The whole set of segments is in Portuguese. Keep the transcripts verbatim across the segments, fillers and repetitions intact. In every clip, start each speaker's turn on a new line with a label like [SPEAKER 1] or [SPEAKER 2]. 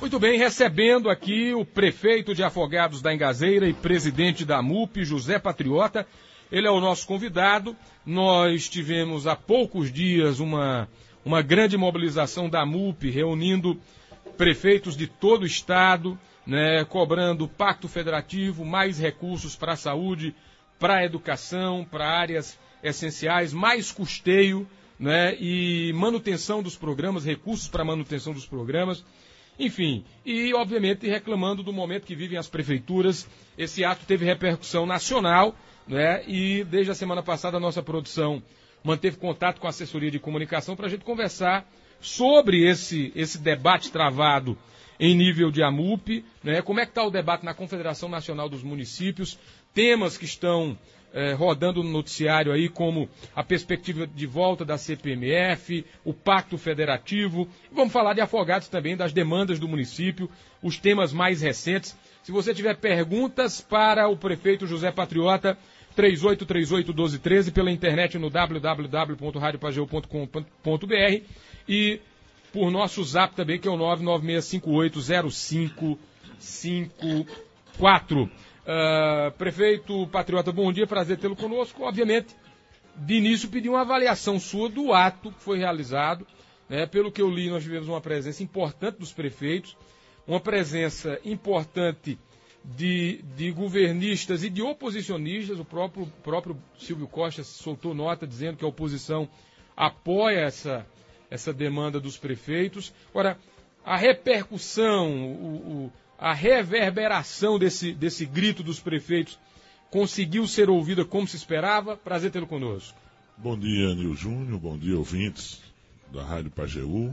[SPEAKER 1] Muito bem, recebendo aqui o prefeito de Afogados da Engazeira e presidente da M U P, José Patriota. Ele é o nosso convidado. Nós tivemos há poucos dias uma, uma grande mobilização da M U P, reunindo prefeitos de todo o estado, né, cobrando pacto federativo, mais recursos para a saúde, para a educação, para áreas essenciais, mais custeio, né, e manutenção dos programas, recursos para manutenção dos programas. Enfim, e obviamente reclamando do momento que vivem as prefeituras. Esse ato teve repercussão nacional, né? E desde a semana passada a nossa produção manteve contato com a assessoria de comunicação para a gente conversar sobre esse, esse debate travado em nível de A M U P, né? Como é que está o debate na Confederação Nacional dos Municípios, temas que estão Eh, rodando no noticiário aí, como a perspectiva de volta da C P M F, o Pacto Federativo. Vamos falar de Afogados também, das demandas do município, os temas mais recentes. Se você tiver perguntas para o prefeito José Patriota, três oito três oito, um dois um três, pela internet no w w w ponto rádio pageu ponto com ponto b r e por nosso zap também, que é o nove nove seis cinco oito zero cinco cinco quatro. Uh, prefeito Patriota, bom dia, prazer tê-lo conosco. Obviamente, de início, pedi uma avaliação sua do ato que foi realizado, né? Pelo que eu li, nós tivemos uma presença importante dos prefeitos, uma presença importante de, de governistas e de oposicionistas. O próprio, próprio Silvio Costa soltou nota dizendo que a oposição apoia essa, essa demanda dos prefeitos. Ora, a repercussão, o, o a reverberação desse, desse grito dos prefeitos conseguiu ser ouvida como se esperava? Prazer tê-lo conosco.
[SPEAKER 2] Bom dia, Nil Júnior, bom dia, ouvintes da Rádio Pajeú,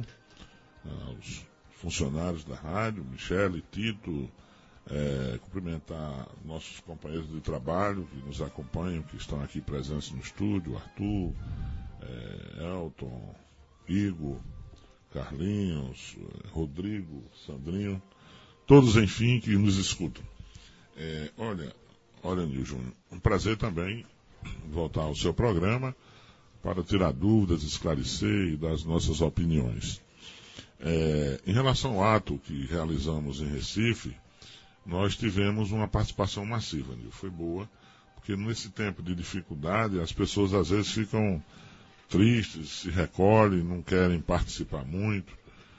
[SPEAKER 2] aos funcionários da rádio, Michele, Tito, é, cumprimentar nossos companheiros de trabalho que nos acompanham, que estão aqui presentes no estúdio, Arthur, é, Elton, Igor, Carlinhos, Rodrigo, Sandrinho, todos, enfim, que nos escutam. É, olha, olha, Nil Júnior, um prazer também voltar ao seu programa para tirar dúvidas, esclarecer e dar as nossas opiniões. É, em relação ao ato que realizamos em Recife, nós tivemos uma participação massiva, Nil. Foi boa, porque nesse tempo de dificuldade as pessoas às vezes ficam tristes, se recolhem, não querem participar muito.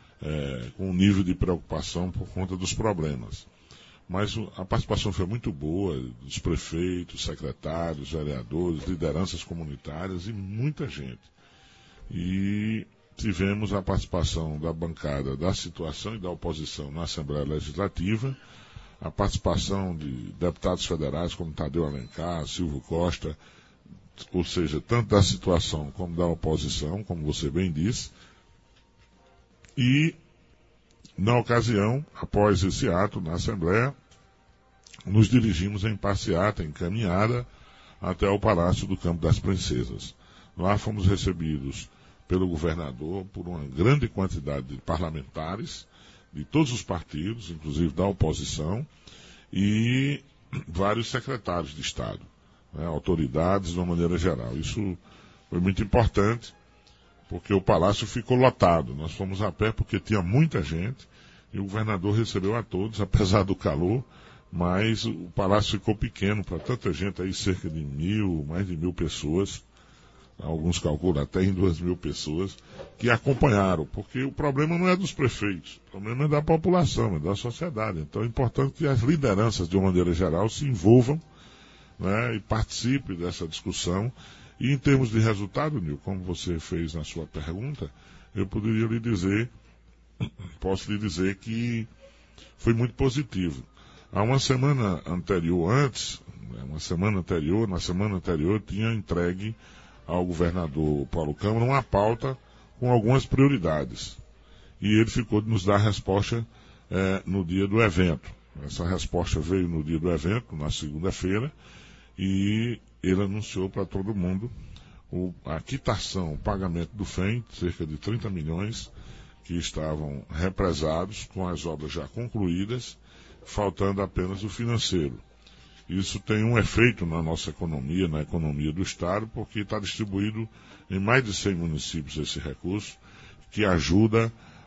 [SPEAKER 2] É, com um nível de preocupação por conta dos problemas. Mas a participação foi muito boa, dos prefeitos, secretários, vereadores, lideranças comunitárias e muita gente. E tivemos a participação da bancada da situação e da oposição na Assembleia Legislativa, a participação de deputados federais como Tadeu Alencar, Silvio Costa, ou seja, tanto da situação como da oposição, como você bem disse. E, na ocasião, após esse ato na Assembleia, nos dirigimos em passeata, em caminhada, até o Palácio do Campo das Princesas. Lá fomos recebidos pelo governador por uma grande quantidade de parlamentares, de todos os partidos, inclusive da oposição, e vários secretários de Estado, né, autoridades de uma maneira geral. Isso foi muito importante, porque o palácio ficou lotado. Nós fomos a pé porque tinha muita gente e o governador recebeu a todos, apesar do calor, mas o palácio ficou pequeno para tanta gente aí, cerca de mil, mais de mil pessoas, alguns calculam até em duas mil pessoas, que acompanharam, porque o problema não é dos prefeitos, o problema é da população, é da sociedade. Então é importante que as lideranças, de uma maneira geral, se envolvam, né, e participem dessa discussão. E em termos de resultado, Nil, como você fez na sua pergunta, eu poderia lhe dizer, posso lhe dizer que foi muito positivo. Há uma semana anterior, antes, uma semana anterior, na semana anterior, tinha entregue ao governador Paulo Câmara uma pauta com algumas prioridades. E ele ficou de nos dar a resposta é, no dia do evento. Essa resposta veio no dia do evento, na segunda-feira, e ele anunciou para todo mundo o, a quitação, o pagamento do F E M, cerca de trinta milhões, que estavam represados com as obras já concluídas, faltando apenas o financeiro. Isso tem um efeito na nossa economia, na economia do Estado, porque está distribuído em mais de cem municípios esse recurso, que ajuda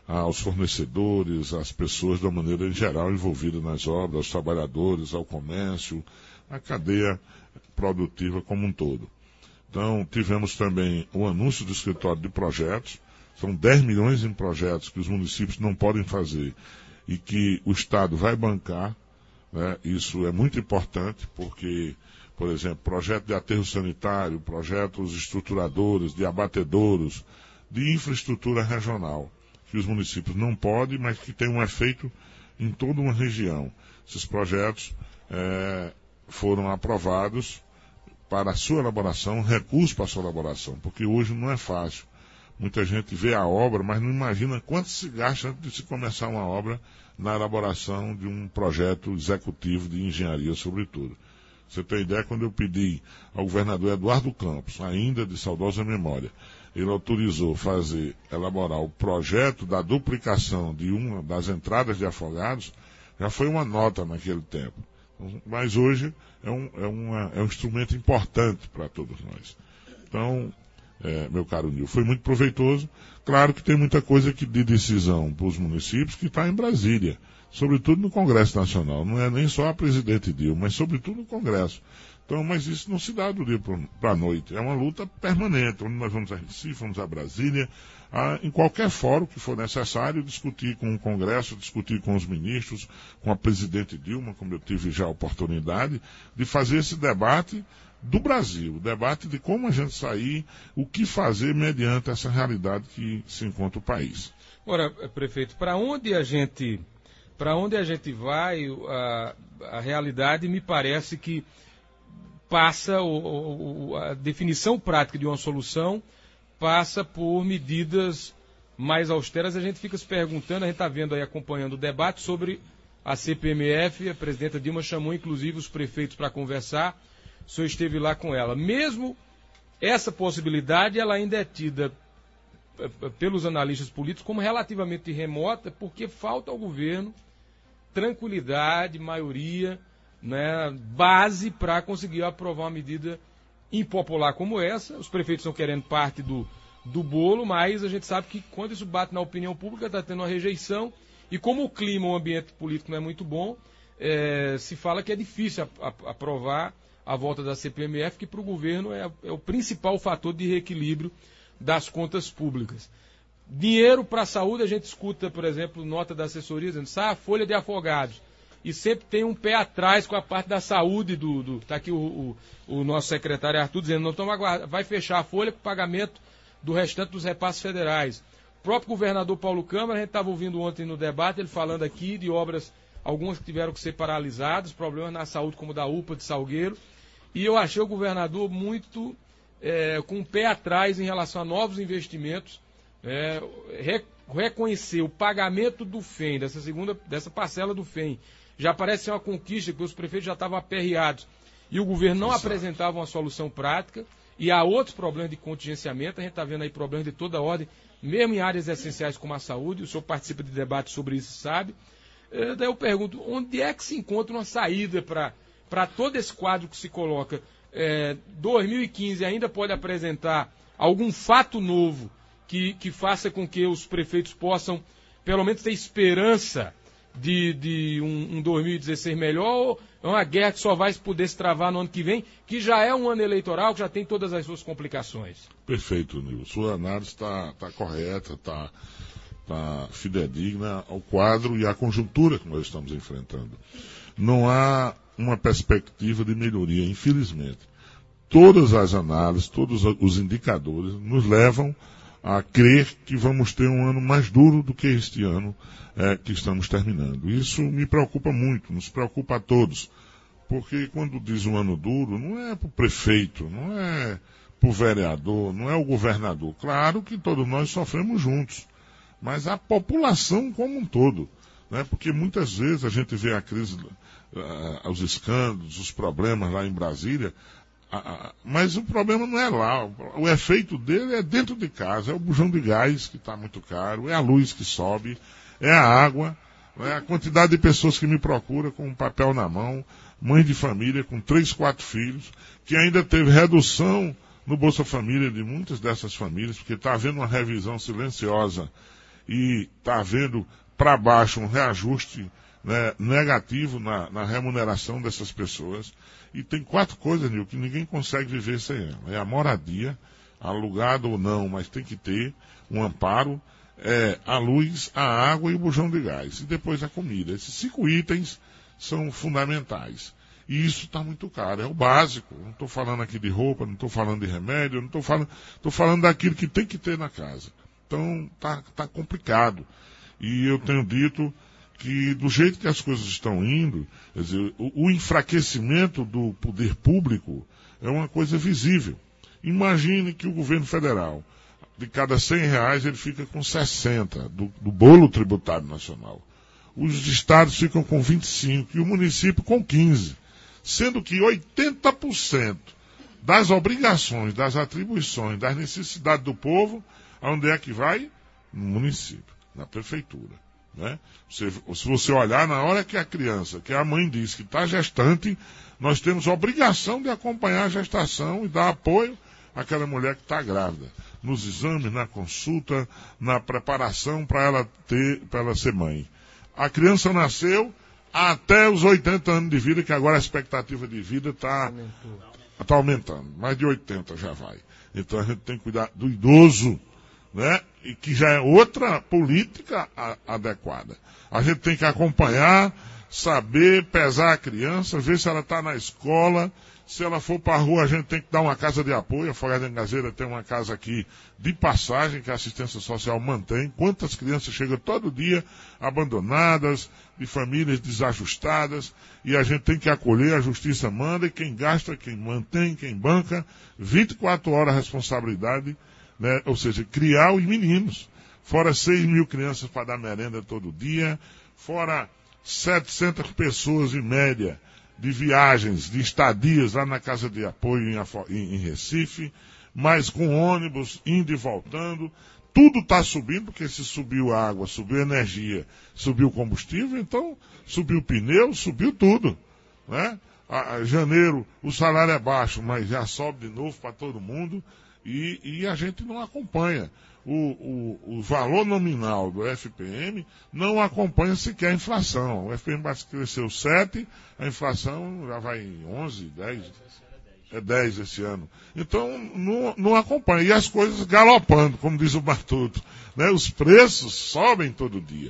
[SPEAKER 2] aos fornecedores, às pessoas da maneira em geral envolvidas nas obras, aos trabalhadores, ao comércio, à cadeia produtiva como um todo. Então, tivemos também o anúncio do escritório de projetos. São dez milhões em projetos que os municípios não podem fazer e que o Estado vai bancar, né? Isso é muito importante porque, por exemplo, projeto de aterro sanitário, projetos estruturadores, de abatedouros, de infraestrutura regional, que os municípios não podem, mas que tem um efeito em toda uma região. Esses projetos é, foram aprovados para a sua elaboração, recursos para a sua elaboração, porque hoje não é fácil. Muita gente vê a obra, mas não imagina quanto se gasta antes de se começar uma obra na elaboração de um projeto executivo de engenharia, sobretudo. Você tem ideia, quando eu pedi ao governador Eduardo Campos, ainda de saudosa memória, ele autorizou fazer, elaborar o projeto da duplicação de uma das entradas de Afogados, já foi uma nota naquele tempo. Mas hoje é um, é uma, é um instrumento importante para todos nós. Então, é, meu caro Nil, foi muito proveitoso. Claro que tem muita coisa que, de decisão para os municípios que está em Brasília, sobretudo no Congresso Nacional. Não é nem só a presidente Dilma, mas sobretudo no Congresso. Então, mas isso não se dá do dia para a noite. É uma luta permanente, onde nós vamos a Recife, vamos a Brasília, a, em qualquer fórum que for necessário, discutir com o Congresso, discutir com os ministros, com a presidente Dilma, como eu tive já a oportunidade, de fazer esse debate do Brasil, o debate de como a gente sair, o que fazer mediante essa realidade que se encontra o país.
[SPEAKER 1] Ora, prefeito, para onde a gente, para onde a gente vai, a, a realidade me parece que passa, o, o, a definição prática de uma solução passa por medidas mais austeras. A gente fica se perguntando, a gente está vendo aí, acompanhando o debate sobre a C P M F, a presidenta Dilma chamou inclusive os prefeitos para conversar, o senhor esteve lá com ela. Mesmo essa possibilidade, ela ainda é tida pelos analistas políticos como relativamente remota, porque falta ao governo tranquilidade, maioria, né, base para conseguir aprovar uma medida impopular como essa. Os prefeitos estão querendo parte do, do bolo, mas a gente sabe que quando isso bate na opinião pública está tendo uma rejeição, e como o clima, o ambiente político não é muito bom, é, se fala que é difícil a, a, aprovar a volta da C P M F, que para o governo é, é o principal fator de reequilíbrio das contas públicas. Dinheiro para a saúde, a gente escuta, por exemplo, nota da assessoria dizendo, ah, a folha de afogados. E sempre tem um pé atrás com a parte da saúde do... Está aqui o, o, o nosso secretário Arthur dizendo, não estamos aguardando, vai fechar a folha com o pagamento do restante dos repasses federais. O próprio governador Paulo Câmara, a gente estava ouvindo ontem no debate, ele falando aqui de obras, algumas que tiveram que ser paralisadas, problemas na saúde como da U P A de Salgueiro. E eu achei o governador muito é, com o pé atrás em relação a novos investimentos, é, re, reconhecer o pagamento do F E M, dessa segunda, dessa parcela do F E M, já parece ser uma conquista, porque os prefeitos já estavam aperreados e o governo não Exato. apresentava uma solução prática, e há outros problemas de contingenciamento, a gente está vendo aí problemas de toda ordem, mesmo em áreas essenciais como a saúde, o senhor participa de debate sobre isso, sabe? É, daí eu pergunto, onde é que se encontra uma saída para para todo esse quadro que se coloca? É, dois mil e quinze ainda pode apresentar algum fato novo que, que faça com que os prefeitos possam, pelo menos, ter esperança de, de um, um dois mil e dezesseis melhor, ou é uma guerra que só vai poder se travar no ano que vem, que já é um ano eleitoral, que já tem todas as suas complicações?
[SPEAKER 2] Perfeito, Nil. Sua análise está tá correta, está tá fidedigna ao quadro e à conjuntura que nós estamos enfrentando. Não há uma perspectiva de melhoria, infelizmente. Todas as análises, todos os indicadores nos levam a crer que vamos ter um ano mais duro do que este ano é, que estamos terminando. Isso me preocupa muito, nos preocupa a todos, porque quando diz um ano duro, não é para o prefeito, não é para o vereador, não é o governador. Claro que todos nós sofremos juntos, mas a população como um todo, né? Porque muitas vezes a gente vê a crise, uh, os escândalos, os problemas lá em Brasília, mas o problema não é lá, o efeito dele é dentro de casa, é o bujão de gás que está muito caro, é a luz que sobe, é a água, é a quantidade de pessoas que me procuram com um papel na mão, mãe de família com três, quatro filhos, que ainda teve redução no Bolsa Família de muitas dessas famílias, porque está havendo uma revisão silenciosa e está havendo para baixo um reajuste, né, negativo na, na remuneração dessas pessoas. E tem quatro coisas, Nil, que ninguém consegue viver sem ela. É a moradia, alugado ou não, mas tem que ter um amparo, é, a luz, a água e o bujão de gás. E depois a comida. Esses cinco itens são fundamentais. E isso está muito caro, é o básico. Não estou falando aqui de roupa, não estou falando de remédio, não estou falando, estou falando daquilo que tem que ter na casa. Então está tá complicado. E eu tenho dito que do jeito que as coisas estão indo, quer dizer, o, o enfraquecimento do poder público é uma coisa visível. Imagine que o governo federal, de cada cem reais, ele fica com sessenta do, do bolo tributário nacional. Os estados ficam com vinte e cinco e o município com quinze. Sendo que oitenta por cento das obrigações, das atribuições, das necessidades do povo, aonde é que vai? No município, na prefeitura. Né? Se, se você olhar, na hora que a criança, que a mãe diz que está gestante, nós temos a obrigação de acompanhar a gestação e dar apoio àquela mulher que está grávida. Nos exames, na consulta, na preparação para ela ter, para ela ser mãe. A criança nasceu até os oitenta anos de vida, que agora a expectativa de vida está tá aumentando. Mais de oitenta já vai. Então a gente tem que cuidar do idoso, né? E que já é outra política a, adequada. A gente tem que acompanhar, saber, pesar a criança, ver se ela está na escola. Se ela for para a rua, a gente tem que dar uma casa de apoio. A Afogado da Engazeira tem uma casa aqui de passagem que a assistência social mantém. Quantas crianças chegam todo dia abandonadas, de famílias desajustadas, e a gente tem que acolher, a justiça manda, e quem gasta, quem mantém, quem banca, vinte e quatro horas a responsabilidade, né? Ou seja, criar os meninos. Fora seis mil crianças para dar merenda todo dia, fora setecentas pessoas em média de viagens, de estadias lá na casa de apoio em, em, em Recife, mas com ônibus indo e voltando. Tudo está subindo, porque se subiu a água, subiu a energia, subiu o combustível, então subiu o pneu, subiu tudo. Né? A, a janeiro o salário é baixo, mas já sobe de novo para todo mundo e, e a gente não acompanha. O, o, o valor nominal do F P M não acompanha sequer a inflação. O F P M cresceu sete, a inflação já vai em onze, dez, é dez esse ano. Então não, não acompanha. E as coisas galopando, como diz o Bartuto, né? Os preços sobem todo dia.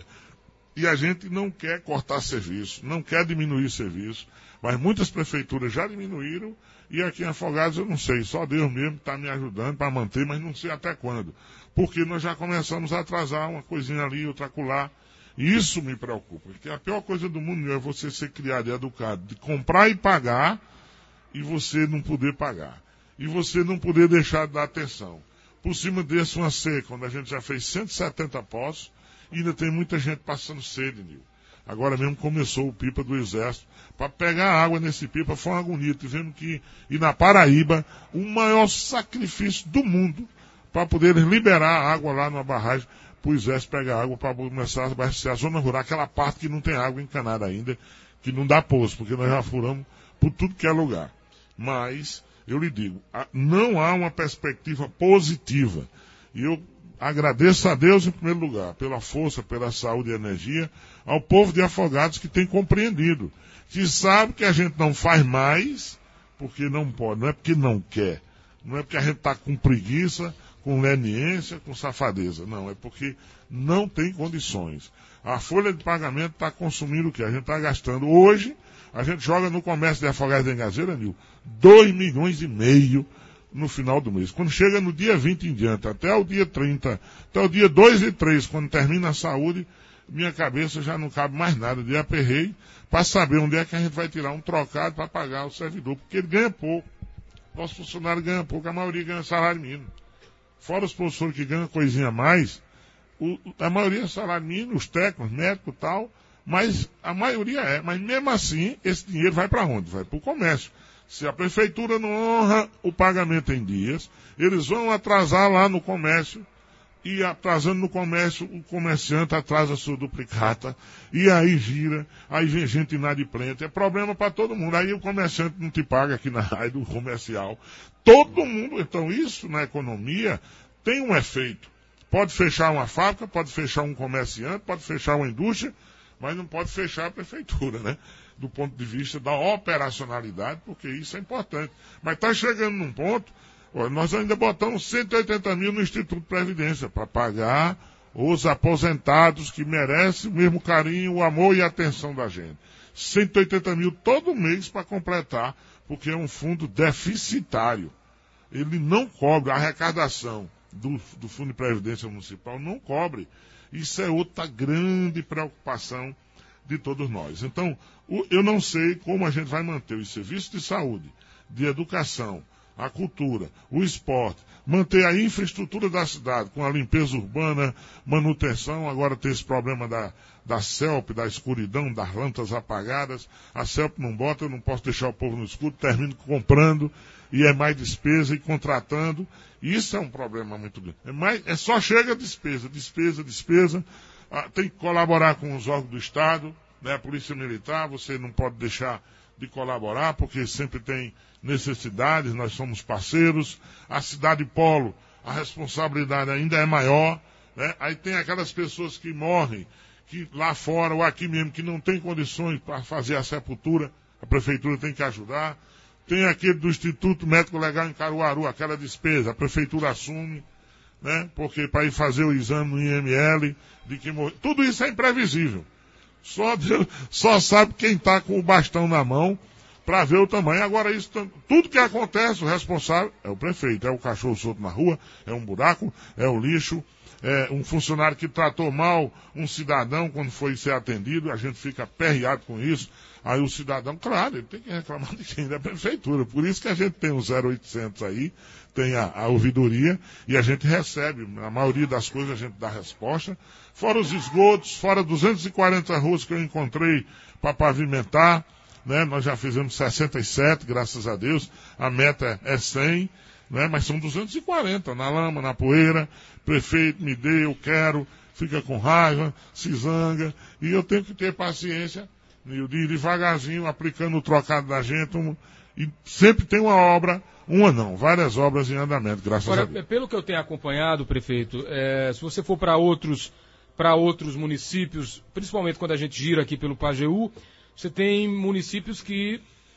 [SPEAKER 2] E a gente não quer cortar serviço, não quer diminuir serviço, mas muitas prefeituras já diminuíram. E aqui em Afogados eu não sei, só Deus mesmo está me ajudando para manter, mas não sei até quando. Porque nós já começamos a atrasar uma coisinha ali, outra acolá. E isso me preocupa, porque a pior coisa do mundo é você ser criado e educado, de comprar e pagar, e você não poder pagar. E você não poder deixar de dar atenção. Por cima desse uma seca, onde a gente já fez cento e setenta poços, e ainda tem muita gente passando sede, Nil. Agora mesmo começou o pipa do Exército. Para pegar água nesse pipa foi uma agonia. Tivemos que ir na Paraíba, o maior sacrifício do mundo, para poder liberar a água lá numa barragem, para o Exército pegar água para começar a abastecer a zona rural, aquela parte que não tem água encanada ainda, que não dá poço, porque nós já furamos por tudo que é lugar. Mas, eu lhe digo, não há uma perspectiva positiva. E eu agradeço a Deus, em primeiro lugar, pela força, pela saúde e energia, ao povo de Afogados que tem compreendido, que sabe que a gente não faz mais, porque não pode, não é porque não quer, não é porque a gente está com preguiça, com leniência, com safadeza, não, é porque não tem condições. A folha de pagamento está consumindo o que? A gente está gastando. Hoje, a gente joga no comércio de Afogados da Engazeira, Nil, dois milhões e meio no final do mês. Quando chega no dia vinte em diante, até o dia trinta, até o dia dois e três, quando termina a saúde, minha cabeça já não cabe mais nada de aperreio para saber onde é que a gente vai tirar um trocado para pagar o servidor, porque ele ganha pouco. Nosso funcionário ganha pouco, a maioria ganha salário mínimo. Fora os professores que ganham coisinha a mais, o, a maioria é salário mínimo, os técnicos, médicos e tal, mas a maioria é. Mas mesmo assim, esse dinheiro vai para onde? Vai para o comércio. Se a prefeitura não honra o pagamento em dias, eles vão atrasar lá no comércio, e atrasando no comércio, o comerciante atrasa a sua duplicata, e aí gira, aí vem gente inadimplente, é problema para todo mundo. Aí o comerciante não te paga aqui na rádio comercial. Todo mundo, então isso na economia tem um efeito. Pode fechar uma fábrica, pode fechar um comerciante, pode fechar uma indústria, mas não pode fechar a prefeitura, né? Do ponto de vista da operacionalidade, porque isso é importante. Mas está chegando num ponto, ó, nós ainda botamos cento e oitenta mil no Instituto de Previdência para pagar os aposentados que merecem o mesmo carinho, o amor e a atenção da gente. cento e oitenta mil todo mês para completar, porque é um fundo deficitário. Ele não cobre a arrecadação do, do Fundo de Previdência Municipal, não cobre. Isso é outra grande preocupação de todos nós. Então, o, eu não sei como a gente vai manter os serviços de saúde, de educação, a cultura, o esporte, manter a infraestrutura da cidade, com a limpeza urbana, manutenção, agora tem esse problema da, da CELP, da escuridão, das lâmpadas apagadas, a CELP não bota, eu não posso deixar o povo no escuro, termino comprando, e é mais despesa, e contratando, isso é um problema muito grande. É, mais, é só chega despesa, despesa, despesa, ah, tem que colaborar com os órgãos do Estado, né, a Polícia Militar, você não pode deixar de colaborar, porque sempre tem necessidades, nós somos parceiros. A cidade polo, a responsabilidade ainda é maior, né? Aí tem aquelas pessoas que morrem, que lá fora ou aqui mesmo, que não tem condições para fazer a sepultura, a prefeitura tem que ajudar. Tem aquele do Instituto Médico Legal em Caruaru, aquela despesa, a prefeitura assume, né? Porque para ir fazer o exame no I M L, de que morreu. Tudo isso é imprevisível. Só, Deus, só sabe quem está com o bastão na mão para ver o tamanho. Agora, isso, tudo que acontece, o responsável é o prefeito. É o cachorro solto na rua, é um buraco, é o lixo, é um funcionário que tratou mal um cidadão quando foi ser atendido, a gente fica aperreado com isso. Aí o cidadão, claro, ele tem que reclamar de quem? Da prefeitura. Por isso que a gente tem o zero oitocentos aí, tem a, a ouvidoria, e a gente recebe. Na maioria das coisas a gente dá resposta. Fora os esgotos, fora duzentas e quarenta ruas que eu encontrei para pavimentar, né? Nós já fizemos sessenta e sete, graças a Deus. A meta é cem, né? Mas são duzentos e quarenta, na lama, na poeira. Prefeito, me dê, eu quero, fica com raiva, se zanga, e eu tenho que ter paciência, de ir devagarzinho, aplicando o trocado da gente, um, e sempre tem uma obra, uma não, várias obras em andamento, graças
[SPEAKER 1] Agora,
[SPEAKER 2] a Deus.
[SPEAKER 1] Pelo que eu tenho acompanhado, prefeito, é, se você for para outros, para outros municípios, principalmente quando a gente gira aqui pelo Pajeú, você tem municípios que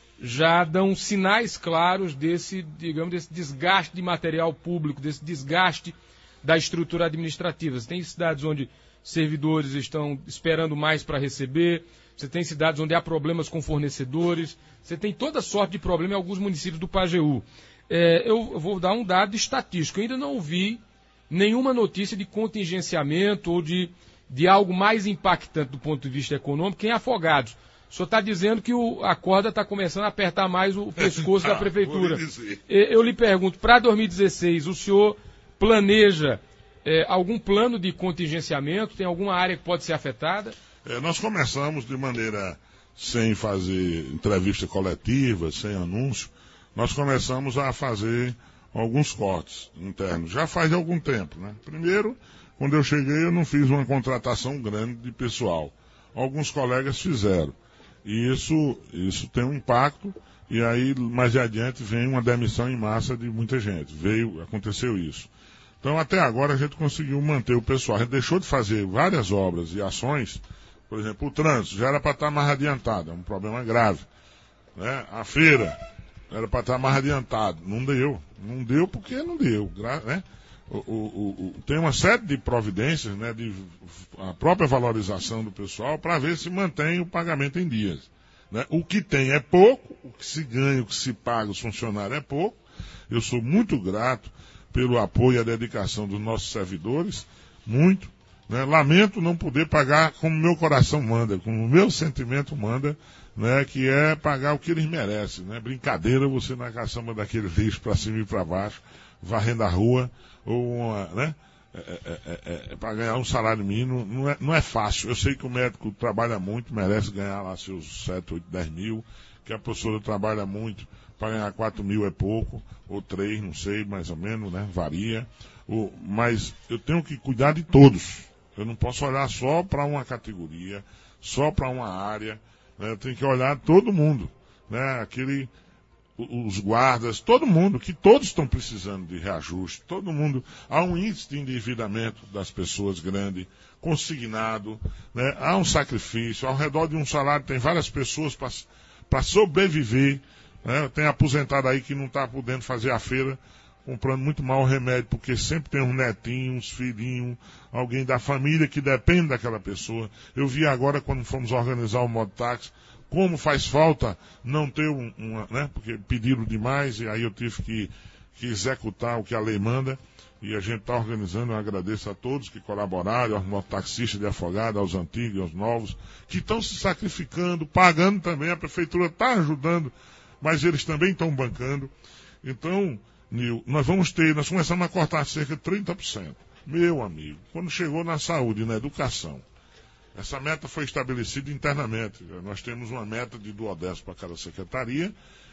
[SPEAKER 1] já dão sinais claros desse, digamos, desse desgaste de material público, desse desgaste da estrutura administrativa. Você tem cidades onde servidores estão esperando mais para receber, você tem cidades onde há problemas com fornecedores, você tem toda sorte de problema em alguns municípios do Pajeú. É, eu vou dar um dado estatístico, eu ainda não vi nenhuma notícia de contingenciamento ou de, de algo mais impactante do ponto de vista econômico em Afogados. O senhor está dizendo que o, a corda está começando a apertar mais o pescoço
[SPEAKER 2] tá,
[SPEAKER 1] da prefeitura.
[SPEAKER 2] vou lhe dizer.
[SPEAKER 1] Eu lhe pergunto, para dois mil e dezesseis, o senhor planeja é, algum plano de contingenciamento? Tem alguma área que pode ser afetada?
[SPEAKER 2] É, nós começamos de maneira sem fazer entrevista coletiva, sem anúncio, nós começamos a fazer alguns cortes internos. Já faz algum tempo, né? Primeiro, quando eu cheguei, eu não fiz uma contratação grande de pessoal. Alguns colegas fizeram. E isso, isso tem um impacto, e aí, mais adiante, vem uma demissão em massa de muita gente. Veio, aconteceu isso. Então, até agora, a gente conseguiu manter o pessoal. A gente deixou de fazer várias obras e ações. Por exemplo, o trânsito já era para estar mais adiantado, é um problema grave. Né? A feira era para estar mais adiantado. Não deu. Não deu porque não deu. Né? O, o, o, tem uma série de providências, né, de a própria valorização do pessoal para ver se mantém o pagamento em dias. Né? O que tem é pouco, o que se ganha, o que se paga os funcionários é pouco. Eu sou muito grato pelo apoio e a dedicação dos nossos servidores, muito. Né? Lamento não poder pagar como meu coração manda, como o meu sentimento manda, né? Que é pagar o que eles merecem. Né? Brincadeira você na caçamba daquele lixo para cima e para baixo, varrendo a rua, ou uma, né? É, é, é, é, para ganhar um salário mínimo, não é, não é fácil. Eu sei que o médico trabalha muito, merece ganhar lá seus sete, oito, dez mil, que a professora trabalha muito, para ganhar quatro mil é pouco, ou três, não sei, mais ou menos, né? Varia. O, mas eu tenho que cuidar de todos. Eu não posso olhar só para uma categoria, só para uma área, né? Eu tenho que olhar todo mundo, né? Aquele, os guardas, todo mundo, que todos estão precisando de reajuste, todo mundo, há um índice de endividamento das pessoas grande, consignado, né? Há um sacrifício, ao redor de um salário tem várias pessoas para sobreviver, né? Tem aposentado aí que não está podendo fazer a feira, comprando muito mal o remédio, porque sempre tem um netinho, uns filhinhos, alguém da família que depende daquela pessoa. Eu vi agora quando fomos organizar o mototáxi, como faz falta não ter um, uma, né, porque pediram demais e aí eu tive que, que executar o que a lei manda e a gente está organizando. Eu agradeço a todos que colaboraram, aos mototaxistas de Afogados, aos antigos, aos novos, que estão se sacrificando, pagando também, a prefeitura está ajudando, mas eles também estão bancando. Então, Nil, nós vamos ter, nós começamos a cortar cerca de trinta por cento. Meu amigo, quando chegou na saúde e na educação, essa meta foi estabelecida internamente. Nós temos uma meta de duodécimo para cada secretaria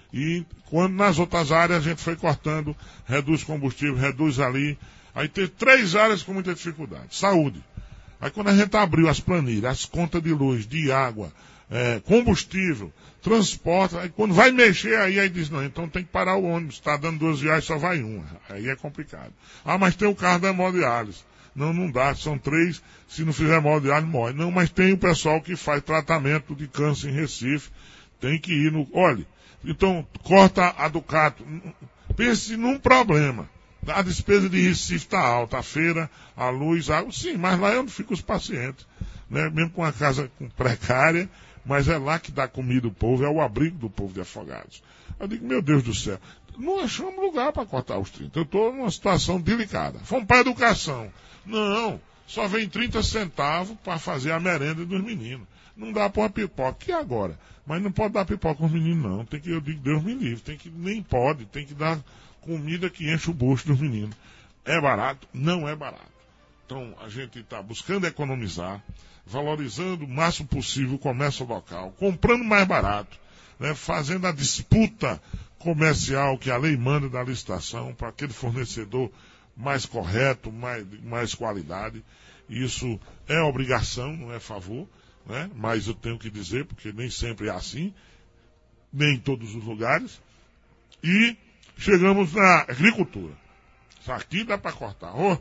[SPEAKER 2] e quando nas outras áreas a gente foi cortando, reduz combustível, reduz ali. Aí teve três áreas com muita dificuldade. Saúde. Aí quando a gente abriu as planilhas, as contas de luz, de água, é, combustível, transporte, aí quando vai mexer aí, aí diz, não, então tem que parar o ônibus, está dando duas viagens, só vai uma. Aí é complicado. Ah, mas tem o carro da hemodiálise. Não, não dá, são três, se não fizer hemodiálise, morre. Não, mas tem o pessoal que faz tratamento de câncer em Recife, tem que ir no... Olha, então, corta a Ducato. Pense num problema. A despesa de Recife está alta, a feira, a luz, a água, sim, mas lá é onde ficam os pacientes. Né? Mesmo com a casa precária, mas é lá que dá comida ao povo, é o abrigo do povo de Afogados. Eu digo, meu Deus do céu, não achamos lugar para cortar os trinta. Eu estou numa situação delicada. Fomos para a educação. Não, só vem trinta centavos para fazer a merenda dos meninos. Não dá para uma pipoca. E agora? Mas não pode dar pipoca aos meninos, não. Tem que, eu digo, Deus me livre. Tem que, nem pode, tem que dar comida que enche o bolso dos meninos. É barato? Não é barato. Então, a gente está buscando economizar, valorizando o máximo possível o comércio local, comprando mais barato, né, fazendo a disputa comercial que a lei manda da licitação para aquele fornecedor mais correto, mais, mais qualidade. Isso é obrigação, não é favor, né? Mas eu tenho que dizer, porque nem sempre é assim, nem em todos os lugares. E chegamos na agricultura. Isso aqui dá para cortar. Oh,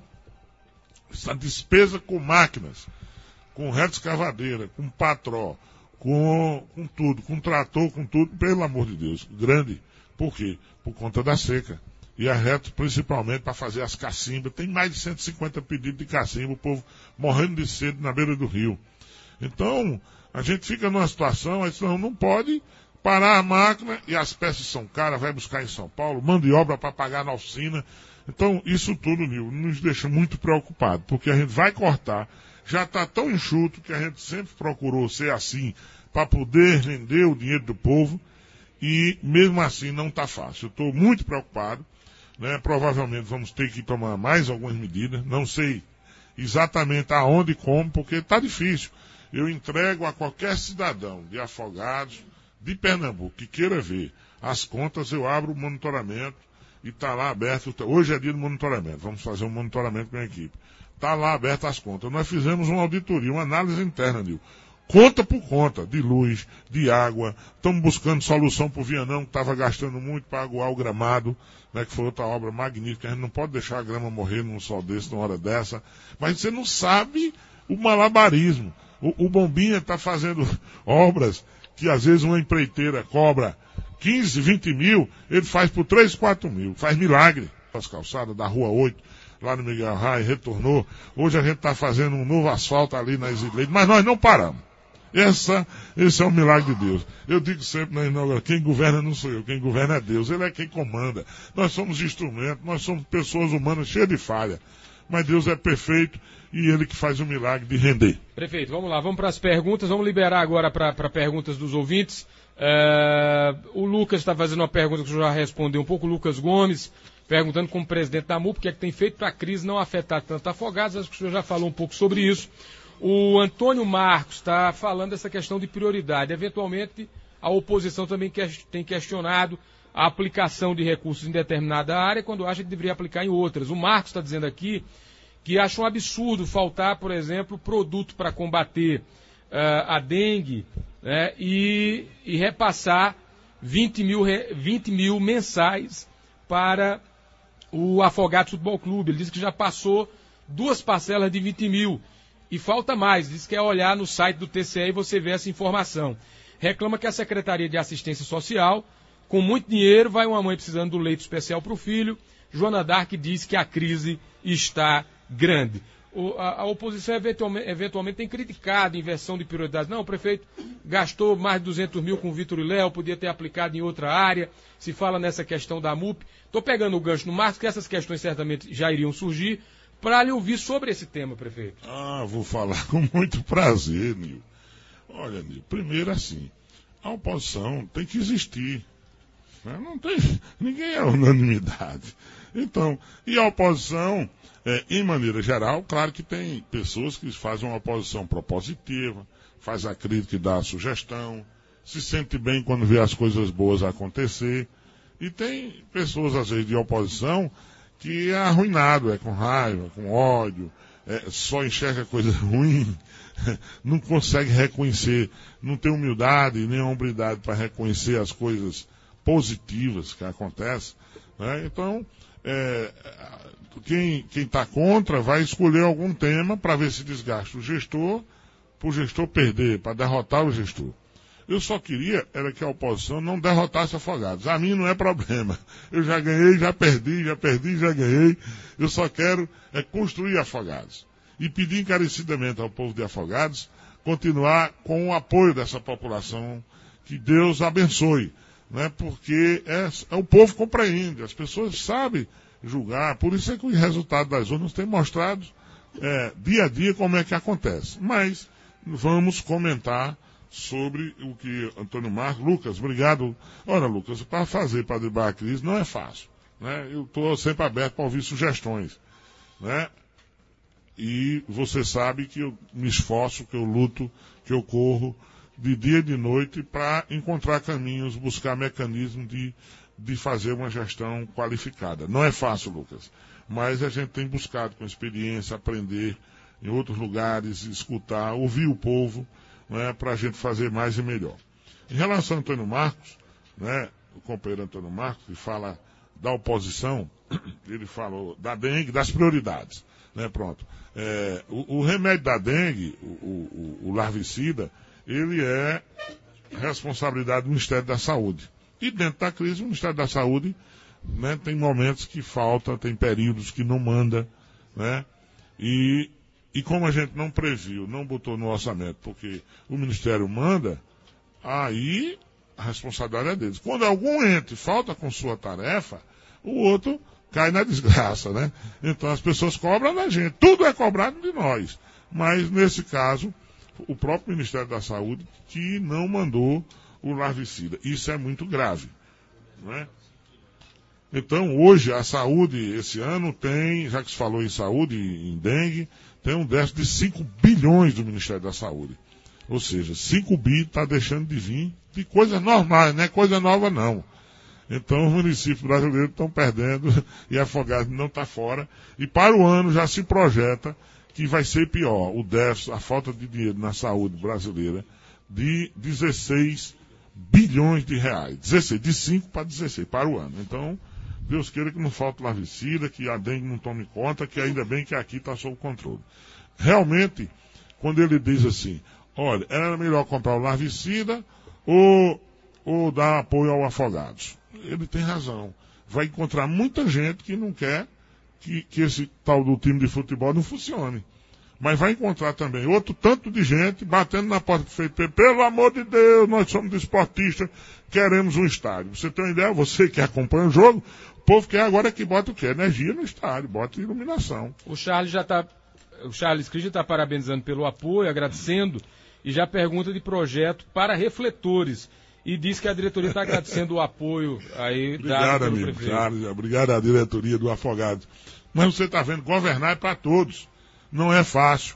[SPEAKER 2] essa despesa com máquinas, com reta escavadeira, com patró, com, com tudo, com trator, com tudo, pelo amor de Deus, grande. Por quê? Por conta da seca. E a reta, principalmente, para fazer as cacimbas. Tem mais de cento e cinquenta pedidos de cacimba, o povo morrendo de sede na beira do rio. Então, a gente fica numa situação, aí não, não pode parar a máquina e as peças são caras, vai buscar em São Paulo, mão de obra para pagar na oficina. Então, isso tudo, Nil, nos deixa muito preocupados, porque a gente vai cortar, já está tão enxuto que a gente sempre procurou ser assim, para poder render o dinheiro do povo, e mesmo assim não está fácil. Eu estou muito preocupado, né? Provavelmente vamos ter que tomar mais algumas medidas, não sei exatamente aonde e como, porque está difícil. Eu entrego a qualquer cidadão de Afogados, de Pernambuco, que queira ver as contas, eu abro o monitoramento e está lá aberto. Hoje é dia de monitoramento, vamos fazer um monitoramento com a equipe. Está lá aberto as contas. Nós fizemos uma auditoria, uma análise interna, Nil. Conta por conta, de luz, de água. Estamos buscando solução para o Vianão, que estava gastando muito para aguar o gramado, né, que foi outra obra magnífica. A gente não pode deixar a grama morrer num sol desse, numa hora dessa. Mas você não sabe o malabarismo. O, o Bombinha está fazendo obras que às vezes uma empreiteira cobra quinze, vinte mil, ele faz por três, quatro mil. Faz milagre. As calçadas da Rua oito, lá no Miguel Raio, retornou. Hoje a gente está fazendo um novo asfalto ali na Isidleide, mas nós não paramos. Essa, esse é um milagre de Deus. Eu digo sempre na inauguração, quem governa não sou eu, quem governa é Deus. Ele é quem comanda. Nós somos instrumentos, nós somos pessoas humanas cheias de falha. Mas Deus é perfeito e Ele que faz o milagre de render.
[SPEAKER 1] Prefeito, vamos lá, vamos para as perguntas. Vamos liberar agora para perguntas dos ouvintes. É, o Lucas está fazendo uma pergunta que o senhor já respondeu um pouco, o Lucas Gomes, perguntando como presidente da M U P o que é que tem feito para a crise não afetar tanto Afogados. Acho que o senhor já falou um pouco sobre isso. O Antônio Marcos está falando dessa questão de prioridade. Eventualmente, a oposição também tem questionado a aplicação de recursos em determinada área, quando acha que deveria aplicar em outras. O Marcos está dizendo aqui que acha um absurdo faltar, por exemplo, produto para combater uh, a dengue, né, e, e repassar vinte mil, vinte mil mensais para o Afogados Futebol Clube. Ele disse que já passou duas parcelas de vinte mil e falta mais. Diz que é olhar no site do T C E e você vê essa informação. Reclama que a Secretaria de Assistência Social, com muito dinheiro, vai uma mãe precisando do leito especial para o filho. Joana Dark diz que a crise está grande. O, a, a oposição eventualmente, eventualmente tem criticado a inversão de prioridades. Não, o prefeito gastou mais de duzentos mil com o Vitor e Léo, podia ter aplicado em outra área. Se fala nessa questão da M U P. Estou pegando o gancho no Marcos, que essas questões certamente já iriam surgir, para lhe ouvir sobre esse tema, prefeito.
[SPEAKER 2] Ah, vou falar com muito prazer, Nil. Olha, Nil, primeiro assim, a oposição tem que existir. Né? Não tem, ninguém é unanimidade. Então, e a oposição, é, em maneira geral, claro que tem pessoas que fazem uma oposição propositiva, faz a crítica e dá a sugestão, se sente bem quando vê as coisas boas acontecer. E tem pessoas, às vezes, de oposição que é arruinado, é com raiva, com ódio, é, só enxerga coisa ruim, não consegue reconhecer, não tem humildade nem hombridade para reconhecer as coisas positivas que acontecem. Né? Então, é, quem está contra vai escolher algum tema para ver se desgasta o gestor, para o gestor perder, para derrotar o gestor. Eu só queria era que a oposição não derrotasse Afogados. A mim não é problema. Eu já ganhei, já perdi, já perdi, já ganhei. Eu só quero é construir Afogados. E pedir encarecidamente ao povo de Afogados continuar com o apoio dessa população. Que Deus abençoe. Né? Porque é, é, o povo compreende, as pessoas sabem julgar. Por isso é que o resultado das urnas tem mostrado é, dia a dia como é que acontece. Mas vamos comentar sobre o que Antônio Marcos... Lucas, obrigado. Ora, Lucas, para fazer, para driblar a crise, não é fácil. Né? Eu estou sempre aberto para ouvir sugestões. Né? E você sabe que eu me esforço, que eu luto, que eu corro de dia e de noite para encontrar caminhos, buscar mecanismos de, de fazer uma gestão qualificada. Não é fácil, Lucas. Mas a gente tem buscado com experiência, aprender em outros lugares, escutar, ouvir o povo, né, para a gente fazer mais e melhor. Em relação a Antônio Marcos, né, o companheiro Antônio Marcos, que fala da oposição, ele falou da dengue, das prioridades. Né, pronto. É, o, o remédio da dengue, o, o, o larvicida, ele é responsabilidade do Ministério da Saúde. E dentro da crise, o Ministério da Saúde, né, tem momentos que falta, tem períodos que não manda, né, e E como a gente não previu, não botou no orçamento, porque o Ministério manda, aí a responsabilidade é deles. Quando algum ente falta com sua tarefa, o outro cai na desgraça, né? Então as pessoas cobram da gente. Tudo é cobrado de nós. Mas nesse caso, o próprio Ministério da Saúde que não mandou o larvicida. Isso é muito grave, né? Então hoje a saúde, esse ano tem, já que se falou em saúde, em dengue, tem um déficit de cinco bilhões do Ministério da Saúde. Ou seja, cinco bi está deixando de vir de coisas normais, não é coisa nova não. Então os municípios brasileiros estão perdendo e Afogados não está fora. E para o ano já se projeta que vai ser pior o déficit, a falta de dinheiro na saúde brasileira, de dezesseis bilhões de reais. dezesseis, de cinco para dezesseis para o ano. Então, Deus queira que não falte larvicida, que a dengue não tome conta, que ainda bem que aqui está sob controle. Realmente, quando ele diz assim, olha, era melhor comprar o larvicida ou, ou dar apoio ao Afogados. Ele tem razão. Vai encontrar muita gente que não quer que, que esse tal do time de futebol não funcione. Mas vai encontrar também outro tanto de gente batendo na porta do prefeito. Pelo amor de Deus, nós somos desportistas, queremos um estádio. Você tem uma ideia? Você que acompanha o jogo, o povo quer agora que bota o quê? Energia no estádio, bota iluminação.
[SPEAKER 1] O Charles já está, o Charles Cris já está parabenizando pelo apoio, agradecendo, e já pergunta de projeto para refletores. E diz que a diretoria está agradecendo o apoio aí
[SPEAKER 2] obrigado,
[SPEAKER 1] dado pelo
[SPEAKER 2] amigo
[SPEAKER 1] prefeito.
[SPEAKER 2] Charles, obrigado à diretoria do Afogados. Mas você está vendo, governar é para todos. Não é fácil.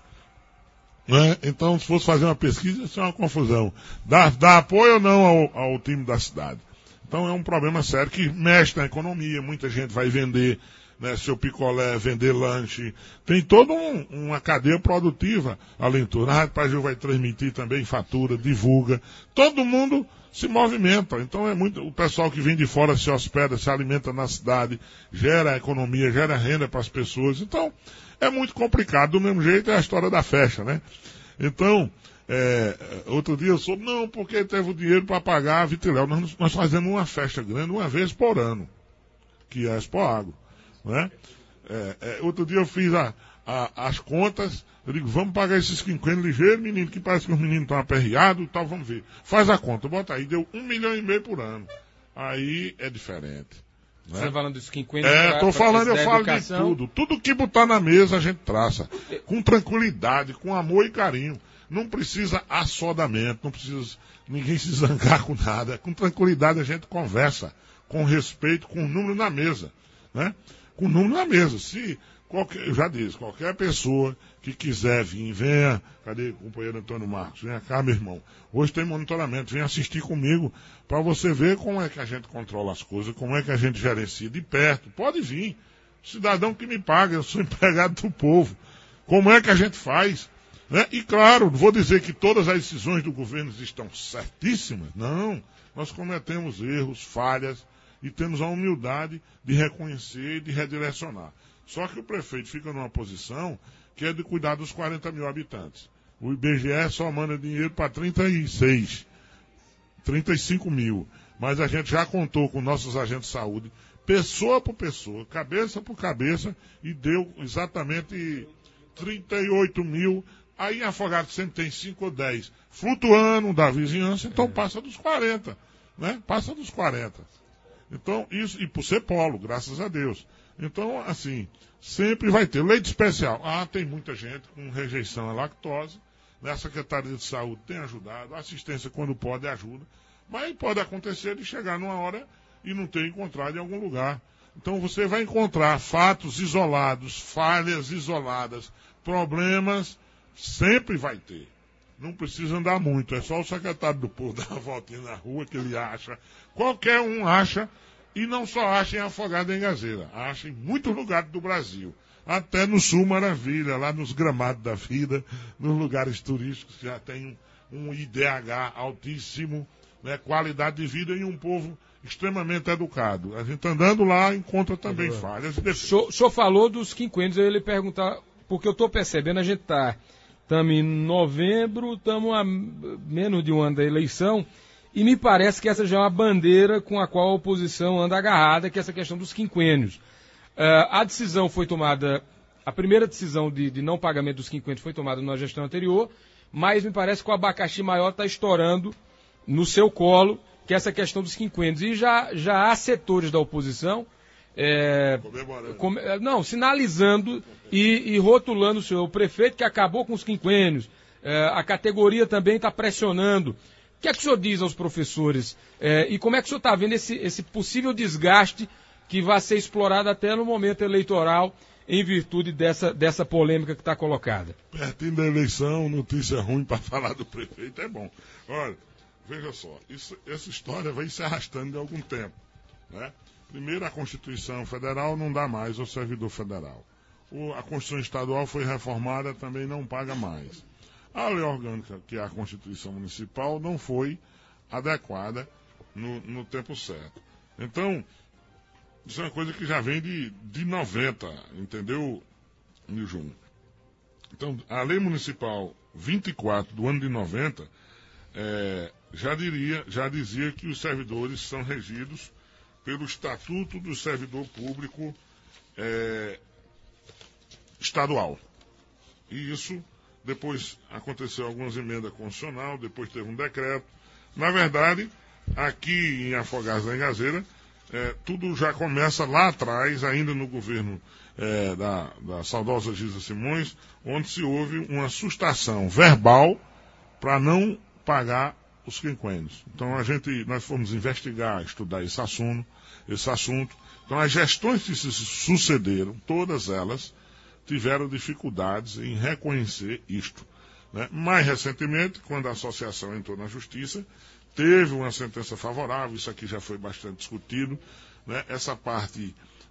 [SPEAKER 2] Né? Então, se fosse fazer uma pesquisa, isso é uma confusão. Dá, dá apoio ou não ao, ao time da cidade? Então, é um problema sério que mexe na economia. Muita gente vai vender né, seu picolé, vender lanche. Tem toda um, uma cadeia produtiva além do tudo. A Rádio Pajéu vai transmitir também, fatura, divulga. Todo mundo se movimenta. Então é muito, o pessoal que vem de fora se hospeda, se alimenta na cidade, gera economia, gera renda para as pessoas. Então é muito complicado. Do mesmo jeito é a história da festa, né? Então, é, outro dia eu soube, não, porque teve o dinheiro para pagar a Vitriléu. Nós, nós fazemos uma festa grande uma vez por ano, que é a Expo Agro, né? É, é, outro dia eu fiz a, a, as contas, eu digo, vamos pagar esses quinquênios ligeiros, menino, que parece que os meninos estão aperreados e tal, vamos ver. Faz a conta, bota aí, deu um milhão e meio por ano. Aí é diferente. Né?
[SPEAKER 1] Você está falando dos quinquênios?
[SPEAKER 2] É, estou falando, eu falo
[SPEAKER 1] educação.
[SPEAKER 2] de tudo. Tudo que botar na mesa a gente traça. Com tranquilidade, com amor e carinho. Não precisa assodamento, não precisa ninguém se zangar com nada. Com tranquilidade a gente conversa. Com respeito, com o número na mesa. Né? Com o número na mesa. Se qualquer, eu já disse, qualquer pessoa que quiser vir, venha. Cadê o companheiro Antônio Marcos? Venha cá, meu irmão. Hoje tem monitoramento. Venha assistir comigo para você ver como é que a gente controla as coisas, como é que a gente gerencia de perto. Pode vir. Cidadão que me paga, eu sou empregado do povo. Como é que a gente faz? Né? E claro, não vou dizer que todas as decisões do governo estão certíssimas. Não. Nós cometemos erros, falhas e temos a humildade de reconhecer e de redirecionar. Só que o prefeito fica numa posição que é de cuidar dos quarenta mil habitantes. O I B G E só manda dinheiro para trinta e seis, trinta e cinco mil. Mas a gente já contou com nossos agentes de saúde, pessoa por pessoa, cabeça por cabeça, e deu exatamente trinta e oito mil. Aí em Afogados sempre tem cinco ou dez, flutuando da vizinhança, então passa dos quarenta, né? Passa dos quarenta. Então, isso, e por ser polo, graças a Deus. Então, assim, sempre vai ter. Leite especial. Ah, tem muita gente com rejeição à lactose, né? A Secretaria de Saúde tem ajudado, a assistência quando pode ajuda, mas pode acontecer de chegar numa hora e não ter encontrado em algum lugar. Então você vai encontrar fatos isolados, falhas isoladas, problemas, sempre vai ter. Não precisa andar muito, é só o secretário do povo dar uma voltinha na rua que ele acha. Qualquer um acha, e não só acha em Afogado em Engazeira, acha em muitos lugares do Brasil. Até no Sul Maravilha, lá nos gramados da vida, nos lugares turísticos que já tem um, um I D H altíssimo, né, qualidade de vida e um povo extremamente educado. A gente andando lá encontra também é falhas.
[SPEAKER 1] O senhor, o senhor falou dos quinquênios, eu ia lhe perguntar, porque eu estou percebendo, a gente está em novembro, estamos a menos de um ano da eleição, e me parece que essa já é uma bandeira com a qual a oposição anda agarrada, que é essa questão dos quinquênios. Uh, a decisão foi tomada, a primeira decisão de, de não pagamento dos quinquênios foi tomada na gestão anterior, mas me parece que o abacaxi maior está estourando no seu colo, que é essa questão dos quinquênios. E já, já há setores da oposição, é, com, não, sinalizando e, e rotulando o senhor, o prefeito que acabou com os quinquênios, é, a categoria também está pressionando. O que é que o senhor diz aos professores? É, e como é que o senhor está vendo esse, esse possível desgaste que vai ser explorado até no momento eleitoral em virtude dessa, dessa polêmica que está colocada?
[SPEAKER 2] Pertinho da eleição, notícia ruim para falar do prefeito é bom. Olha, veja só, isso, essa história vem se arrastando de algum tempo, né? Primeiro, a Constituição Federal não dá mais ao servidor federal. O, a Constituição Estadual foi reformada, também não paga mais. A lei orgânica, que é a Constituição Municipal, não foi adequada no, no tempo certo. Então, isso é uma coisa que já vem de, de noventa, entendeu, Niljon? Então, a Lei Municipal vinte e quatro do ano de noventa é, já, diria, já dizia que os servidores são regidos pelo Estatuto do Servidor Público é, Estadual. E isso, depois aconteceu algumas emendas constitucionais, depois teve um decreto. Na verdade, aqui em Afogados da Engazeira, é, tudo já começa lá atrás, ainda no governo é, da, da saudosa Gisa Simões, onde se houve uma sustação verbal para não pagar os quinquênios. Então a gente, nós fomos investigar, estudar esse assunto, esse assunto. Então as gestões que se sucederam, todas elas tiveram dificuldades em reconhecer isto, né? Mais recentemente, quando a associação entrou na justiça, teve uma sentença favorável, isso aqui já foi bastante discutido, né? Essa parte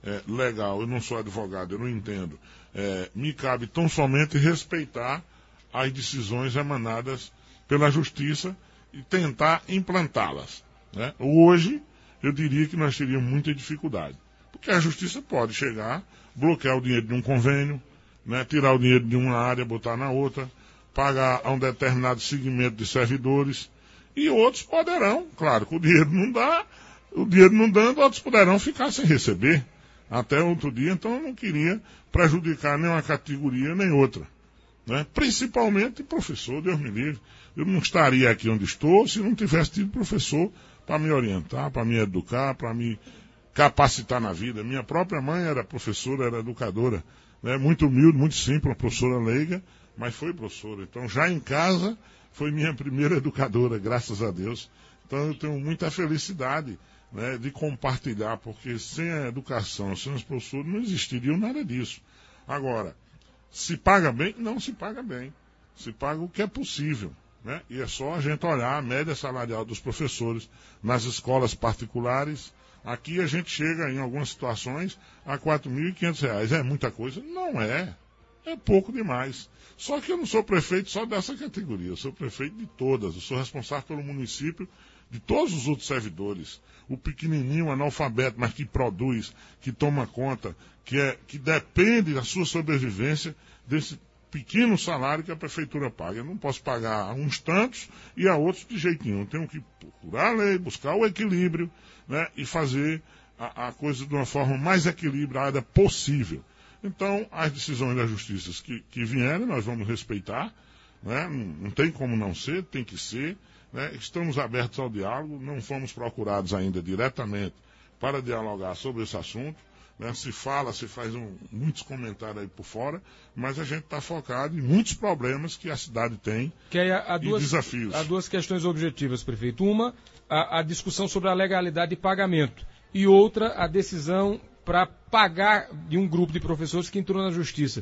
[SPEAKER 2] é, legal, eu não sou advogado, eu não entendo, é, me cabe tão somente respeitar as decisões emanadas pela Justiça e tentar implantá-las, né? Hoje, eu diria que nós teríamos muita dificuldade, porque a Justiça pode chegar, bloquear o dinheiro de um convênio, né, tirar o dinheiro de uma área, botar na outra, pagar a um determinado segmento de servidores, e outros poderão, claro que o dinheiro não dá, o dinheiro não dando, outros poderão ficar sem receber até outro dia. Então eu não queria prejudicar nem uma categoria nem outra, né? Principalmente professor, Deus me livre. Eu não estaria aqui onde estou se não tivesse tido professor para me orientar, para me educar, para me capacitar na vida. Minha própria mãe era professora, era educadora, né? Muito humilde, muito simples, uma professora leiga, mas foi professora. Então já em casa foi minha primeira educadora, graças a Deus. Então eu tenho muita felicidade, né, de compartilhar, porque sem a educação, sem os professores, não existiria nada disso. Agora, se paga bem? Não se paga bem. Se paga o que é possível, né? E é só a gente olhar a média salarial dos professores nas escolas particulares. Aqui a gente chega, em algumas situações, a quatro mil e quinhentos reais. É muita coisa? Não é. É pouco demais. Só que eu não sou prefeito só dessa categoria, eu sou prefeito de todas, eu sou responsável pelo município de todos os outros servidores. O pequenininho, analfabeto, mas que produz, que toma conta, que, é, que depende da sua sobrevivência desse pequeno salário que a prefeitura paga. Eu não posso pagar a uns tantos e a outros de jeito nenhum. Eu tenho que procurar a lei, buscar o equilíbrio, né, e fazer a, a coisa de uma forma mais equilibrada possível. Então, as decisões da Justiça que, que vierem, nós vamos respeitar, né? Não, não tem como não ser, tem que ser, né? Estamos abertos ao diálogo, não fomos procurados ainda diretamente para dialogar sobre esse assunto, né? Se fala, se faz um, muitos comentários aí por fora, mas a gente está focado em muitos problemas que a cidade tem,
[SPEAKER 1] que aí há, há duas,
[SPEAKER 2] e desafios.
[SPEAKER 1] Há duas questões objetivas, prefeito. Uma, a, a discussão sobre a legalidade de pagamento, e outra, a decisão para pagar de um grupo de professores que entrou na Justiça.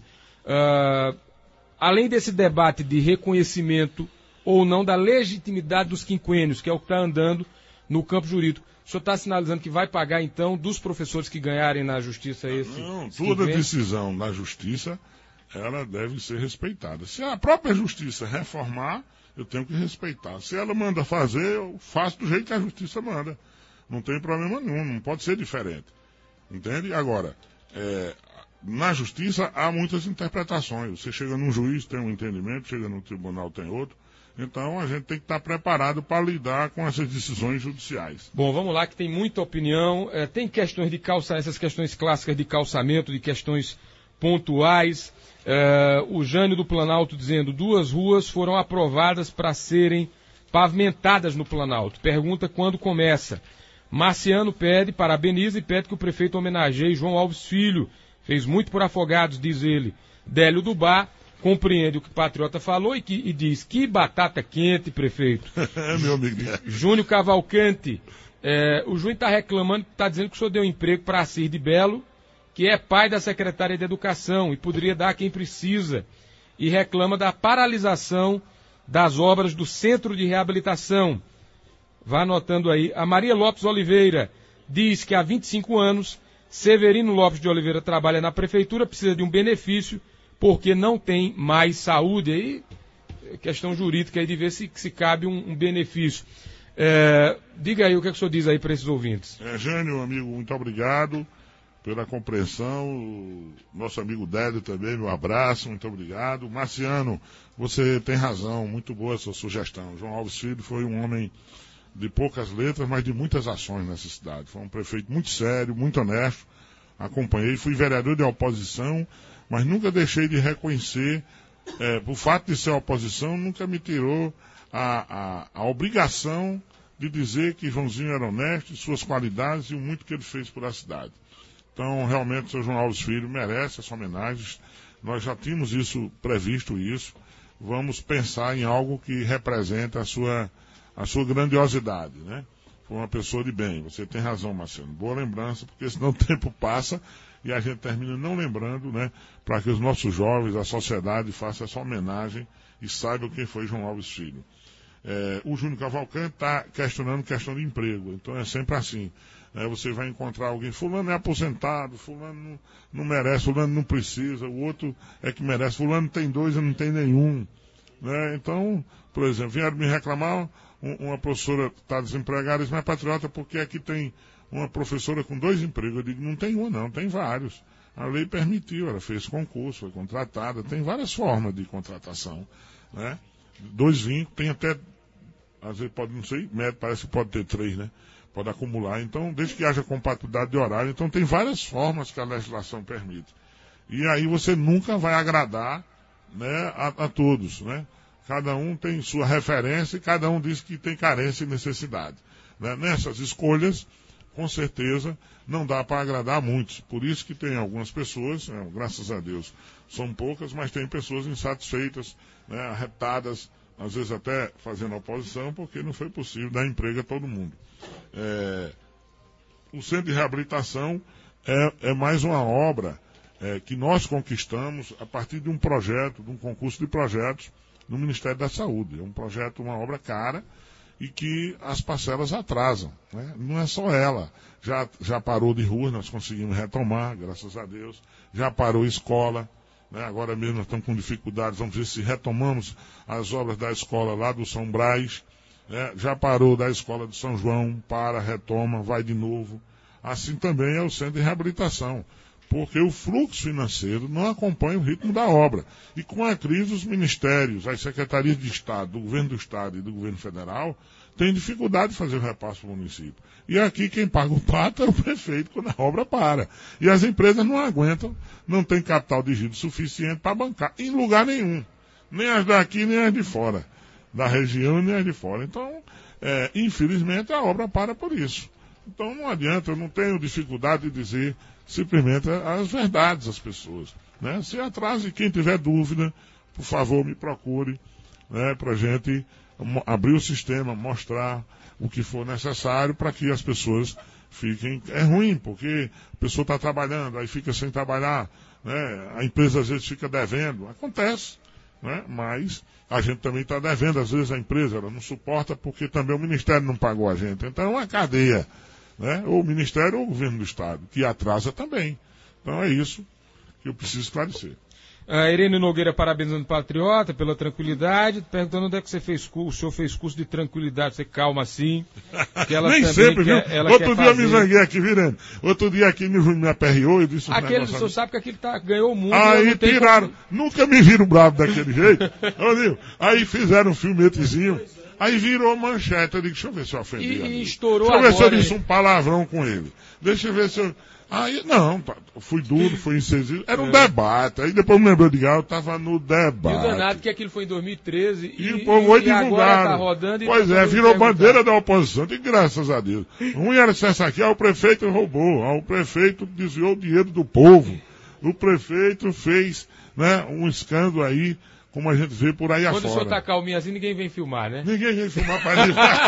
[SPEAKER 1] Uh, além desse debate de reconhecimento ou não da legitimidade dos quinquênios, que é o que está andando no campo jurídico, o senhor está sinalizando que vai pagar, então, dos professores que ganharem na Justiça esse...
[SPEAKER 2] Não, toda decisão na Justiça, ela deve ser respeitada. Se a própria Justiça reformar, eu tenho que respeitar. Se ela manda fazer, eu faço do jeito que a Justiça manda. Não tem problema nenhum, não pode ser diferente. Entende? Agora, é, na Justiça há muitas interpretações. Você chega num juiz, tem um entendimento, chega no tribunal, tem outro. Então a gente tem que estar preparado para lidar com essas decisões judiciais.
[SPEAKER 1] Bom, vamos lá, que tem muita opinião. É, tem questões de calça, essas questões clássicas de calçamento, de questões pontuais. É, o Jânio do Planalto dizendo, duas ruas foram aprovadas para serem pavimentadas no Planalto. Pergunta quando começa. Marciano pede, parabeniza e pede que o prefeito homenageie João Alves Filho. Fez muito por Afogados, diz ele. Délio do Bar compreende o que o Patriota falou e, que, e diz, que batata quente, prefeito.
[SPEAKER 2] É, meu amigo.
[SPEAKER 1] Júnior Cavalcante, é, o Júnior está reclamando, está dizendo que o senhor deu emprego para Assir de Belo, que é pai da secretária de Educação e poderia dar a quem precisa. E reclama da paralisação das obras do Centro de Reabilitação. Vá anotando aí. A Maria Lopes Oliveira diz que há vinte e cinco anos, Severino Lopes de Oliveira trabalha na prefeitura, precisa de um benefício, porque não tem mais saúde. Aí, questão jurídica aí de ver se, se cabe um, um benefício. É, diga aí o que, é que o senhor diz aí para esses ouvintes.
[SPEAKER 2] É, Jânio, amigo, muito obrigado pela compreensão. O nosso amigo Délio também, meu abraço, muito obrigado. Marciano, você tem razão, muito boa a sua sugestão. João Alves Filho foi um homem de poucas letras, mas de muitas ações nessa cidade. Foi um prefeito muito sério, muito honesto. Acompanhei, fui vereador de oposição, mas nunca deixei de reconhecer, é, por fato de ser oposição, nunca me tirou a, a, a obrigação de dizer que Joãozinho era honesto, suas qualidades e o muito que ele fez por a cidade. Então, realmente, o senhor João Alves Filho merece essa homenagem. Nós já tínhamos isso previsto, isso. Vamos pensar em algo que represente a sua a sua grandiosidade, né? Foi uma pessoa de bem. Você tem razão, Marcelo. Boa lembrança, porque senão o tempo passa e a gente termina não lembrando, né? Para que os nossos jovens, a sociedade, façam essa homenagem e saibam quem foi João Alves Filho. É, o Júnior Cavalcante está questionando questão de emprego, então é sempre assim. É, você vai encontrar alguém, fulano é aposentado, fulano não, não merece, fulano não precisa, o outro é que merece, fulano tem dois e não tem nenhum. Né? Então, por exemplo, vieram me reclamar, um, uma professora está desempregada, mas patriota, porque aqui tem uma professora com dois empregos. Eu digo, não tem uma não, tem vários. A lei permitiu, ela fez concurso, foi contratada, tem várias formas de contratação. Né? Dois vínculos, tem até, às vezes pode, não sei, médio, parece que pode ter três, né? Pode acumular, então, desde que haja compatibilidade de horário, então tem várias formas que a legislação permite. E aí você nunca vai agradar, né, a, a todos, né? Cada um tem sua referência e cada um diz que tem carência e necessidade. Né? Nessas escolhas, com certeza, não dá para agradar a muitos. Por isso que tem algumas pessoas, né, graças a Deus, são poucas, mas tem pessoas insatisfeitas, né, arretadas, às vezes até fazendo oposição, porque não foi possível dar emprego a todo mundo. É, o Centro de Reabilitação é, é mais uma obra é, que nós conquistamos a partir de um projeto, de um concurso de projetos no Ministério da Saúde. É um projeto, uma obra cara e que as parcelas atrasam. Né? Não é só ela. Já, já parou de rua, nós conseguimos retomar, graças a Deus. Já parou escola. Né? Agora mesmo nós estamos com dificuldades, vamos ver se retomamos as obras da escola lá do São Brás. É, já parou da escola de São João, para, retoma, vai de novo. Assim também é o centro de reabilitação, porque o fluxo financeiro não acompanha o ritmo da obra. E com a crise, os ministérios, as secretarias de Estado, do governo do Estado e do governo federal, têm dificuldade de fazer o repasse para o município. E aqui quem paga o pato é o prefeito quando a obra para. E as empresas não aguentam, não tem capital de giro suficiente para bancar, em lugar nenhum. Nem as daqui, nem as de fora. Da região e nem as de fora. Então, é, infelizmente, a obra para por isso. Então, não adianta, eu não tenho dificuldade de dizer simplesmente as verdades às pessoas. Né? Se atrase, quem tiver dúvida, por favor, me procure, né, para a gente abrir o sistema, mostrar o que for necessário para que as pessoas fiquem... É ruim, porque a pessoa está trabalhando, aí fica sem trabalhar, né? A empresa às vezes fica devendo. Acontece. Né? Mas a gente também está devendo, às vezes a empresa ela não suporta porque também o Ministério não pagou a gente. Então é uma cadeia, né? Ou o Ministério ou o Governo do Estado, que atrasa também. Então é isso que eu preciso esclarecer.
[SPEAKER 1] A Irene Nogueira parabenizando o Patriota pela tranquilidade, perguntando onde é que você fez curso, o senhor fez curso de tranquilidade, você calma assim. Que ela
[SPEAKER 2] Nem sempre,
[SPEAKER 1] quer,
[SPEAKER 2] viu? Outro dia eu me zanguei aqui, viu, Irene? Outro dia aqui me, me aperreou e disse...
[SPEAKER 1] Aquele, o senhor sabe que aquele tá, ganhou muito.
[SPEAKER 2] Aí tiraram, como... nunca me viram bravo daquele jeito. Aí fizeram um filmetezinho, aí virou manchete. Eu digo, deixa eu ver se eu ofendi.
[SPEAKER 1] E,
[SPEAKER 2] e
[SPEAKER 1] estourou
[SPEAKER 2] agora. Deixa eu ver
[SPEAKER 1] agora,
[SPEAKER 2] se eu disse um palavrão com ele. Deixa eu ver se eu... Aí, não, fui duro, fui incisivo. Era um é. debate. Aí depois me lembrou de ah, eu estava no debate.
[SPEAKER 1] E o danado que aquilo foi em dois mil e treze.
[SPEAKER 2] E, e o povo foi divulgado.
[SPEAKER 1] Tá rodando e
[SPEAKER 2] pois
[SPEAKER 1] tá
[SPEAKER 2] é, virou bandeira da oposição. E graças a Deus. Um era dissesse aqui, ah, o prefeito roubou. Ah, o prefeito desviou o dinheiro do povo. O prefeito fez, né, um escândalo aí, como a gente vê por aí
[SPEAKER 1] Quando
[SPEAKER 2] afora.
[SPEAKER 1] Quando o senhor tá calminho assim, ninguém vem filmar, né?
[SPEAKER 2] Ninguém vem filmar para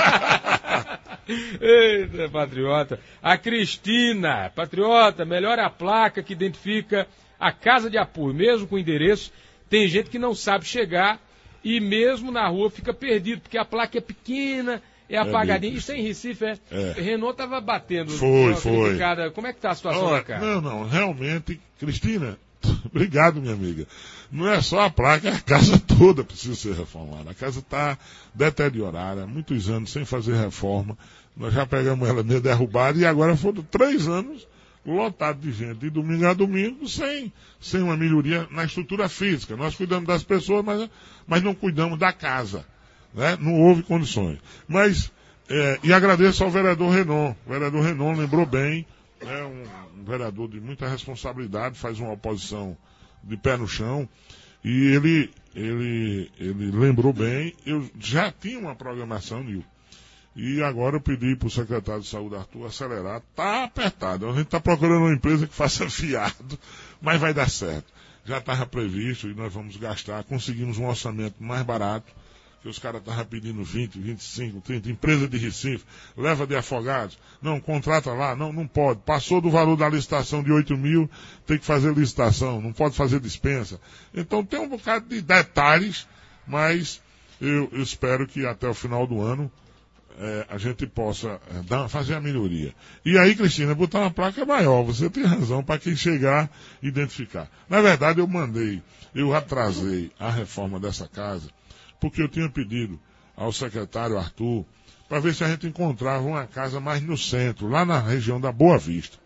[SPEAKER 2] isso.
[SPEAKER 1] Eita, Patriota. A Cristina, Patriota, melhora a placa que identifica a casa de apoio, mesmo com endereço. Tem gente que não sabe chegar e mesmo na rua fica perdido, porque a placa é pequena, é apagadinha. É Isso é em Recife, é? é. Renault tava batendo.
[SPEAKER 2] Foi, foi.
[SPEAKER 1] Como é que tá a situação
[SPEAKER 2] Olha,
[SPEAKER 1] lá, cara?
[SPEAKER 2] Não, não, realmente, Cristina, obrigado, minha amiga. Não é só a placa, a casa toda precisa ser reformada. A casa está deteriorada, há muitos anos sem fazer reforma. Nós já pegamos ela meio derrubada e agora foram três anos lotado de gente, de domingo a domingo, sem, sem uma melhoria na estrutura física. Nós cuidamos das pessoas, mas, mas não cuidamos da casa. Né? Não houve condições. Mas, é, e agradeço ao vereador Renan. O vereador Renan lembrou bem, é um, um vereador de muita responsabilidade, faz uma oposição de pé no chão, e ele, ele, ele lembrou bem. Eu já tinha uma programação, Nil, e agora eu pedi para o secretário de saúde, Arthur, acelerar. Está apertado. A gente está procurando uma empresa que faça fiado, mas vai dar certo. Já estava previsto e nós vamos gastar. Conseguimos um orçamento mais barato, que os caras estavam pedindo vinte, vinte e cinco, trinta. Empresa de Recife, leva de Afogados. Não, contrata lá. Não, não pode. Passou do valor da licitação de oito mil, tem que fazer licitação. Não pode fazer dispensa. Então tem um bocado de detalhes, mas eu, eu espero que até o final do ano é, a gente possa é, dar, fazer a melhoria. E aí, Cristina, botar uma placa maior, você tem razão, para quem chegar, identificar. Na verdade, eu mandei, eu atrasei a reforma dessa casa, porque eu tinha pedido ao secretário Arthur, para ver se a gente encontrava uma casa mais no centro, lá na região da Boa Vista.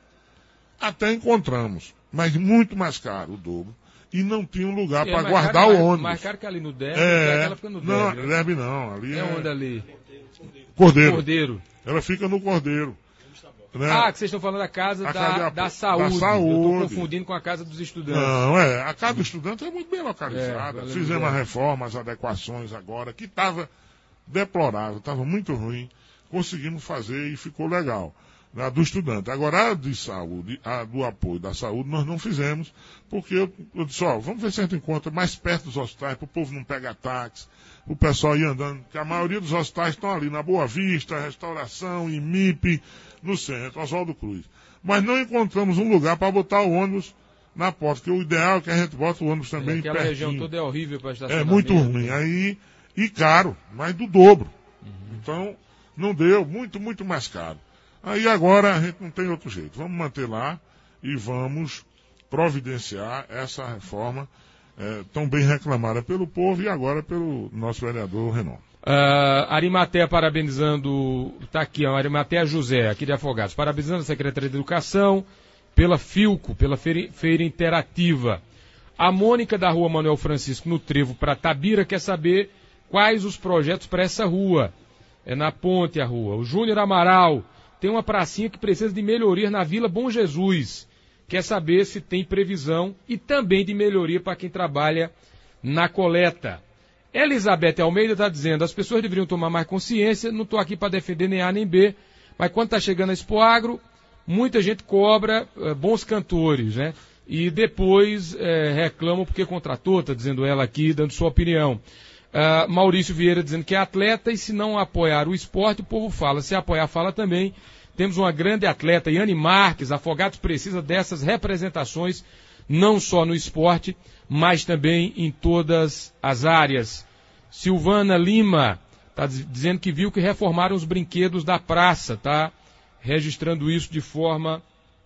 [SPEAKER 2] Até encontramos, mas muito mais caro, o dobro. E não tinha um lugar é, para guardar
[SPEAKER 1] caro,
[SPEAKER 2] o ônibus.
[SPEAKER 1] Mais caro que ali no Derby,
[SPEAKER 2] é,
[SPEAKER 1] ela fica no
[SPEAKER 2] não,
[SPEAKER 1] Derby.
[SPEAKER 2] Derby não, ali é...
[SPEAKER 1] É onde ali?
[SPEAKER 2] Cordeiro.
[SPEAKER 1] Cordeiro.
[SPEAKER 2] Ela fica no Cordeiro. Né?
[SPEAKER 1] Ah, que vocês estão falando da casa,
[SPEAKER 2] a
[SPEAKER 1] da,
[SPEAKER 2] casa da,
[SPEAKER 1] da, saúde.
[SPEAKER 2] da saúde.
[SPEAKER 1] Eu estou confundindo com a casa dos estudantes.
[SPEAKER 2] Não, é. A casa do estudante é muito bem localizada.
[SPEAKER 1] É,
[SPEAKER 2] Fizemos a reforma, as adequações agora, que estava deplorável, estava muito ruim. Conseguimos fazer e ficou legal. A do estudante. Agora, a de saúde, a do apoio da saúde, nós não fizemos, porque eu, eu disse, ó, vamos ver se a gente encontra mais perto dos hospitais, para o povo não pegar táxi, o pessoal ir andando, porque a maioria dos hospitais estão ali, na Boa Vista, Restauração, I M I P, no centro, Oswaldo Cruz. Mas não encontramos um lugar para botar o ônibus na porta, porque o ideal é que a gente bota o ônibus também pertinho.
[SPEAKER 1] Aquela região toda é horrível para estacionar.
[SPEAKER 2] É muito ruim. Aí, e caro, mais do dobro. Uhum. Então, não deu, muito, muito mais caro. Aí agora a gente não tem outro jeito. Vamos manter lá e vamos providenciar essa reforma é, tão bem reclamada pelo povo e agora pelo nosso vereador Renan.
[SPEAKER 1] Uh, Arimatea parabenizando, está aqui, ó, Arimatea José, aqui de Afogados, parabenizando a Secretaria de Educação pela Filco, pela feira, feira interativa. A Mônica da Rua Manuel Francisco, no Trevo para Tabira, quer saber quais os projetos para essa rua. É na ponte a rua. O Júnior Amaral tem uma pracinha que precisa de melhoria na Vila Bom Jesus. Quer saber se tem previsão e também de melhoria para quem trabalha na coleta. Elizabeth Almeida está dizendo, as pessoas deveriam tomar mais consciência, não estou aqui para defender nem A nem B, mas quando está chegando a Expo Agro, muita gente cobra é, bons cantores, né? E depois é, reclamam porque contratou, está dizendo ela aqui, dando sua opinião. Uh, Maurício Vieira dizendo que é atleta e se não apoiar o esporte, o povo fala. Se apoiar, fala também. Temos uma grande atleta, Yane Marques. Afogados precisa dessas representações, não só no esporte, mas também em todas as áreas. Silvana Lima está dizendo que viu que reformaram os brinquedos da praça, tá? Registrando isso de forma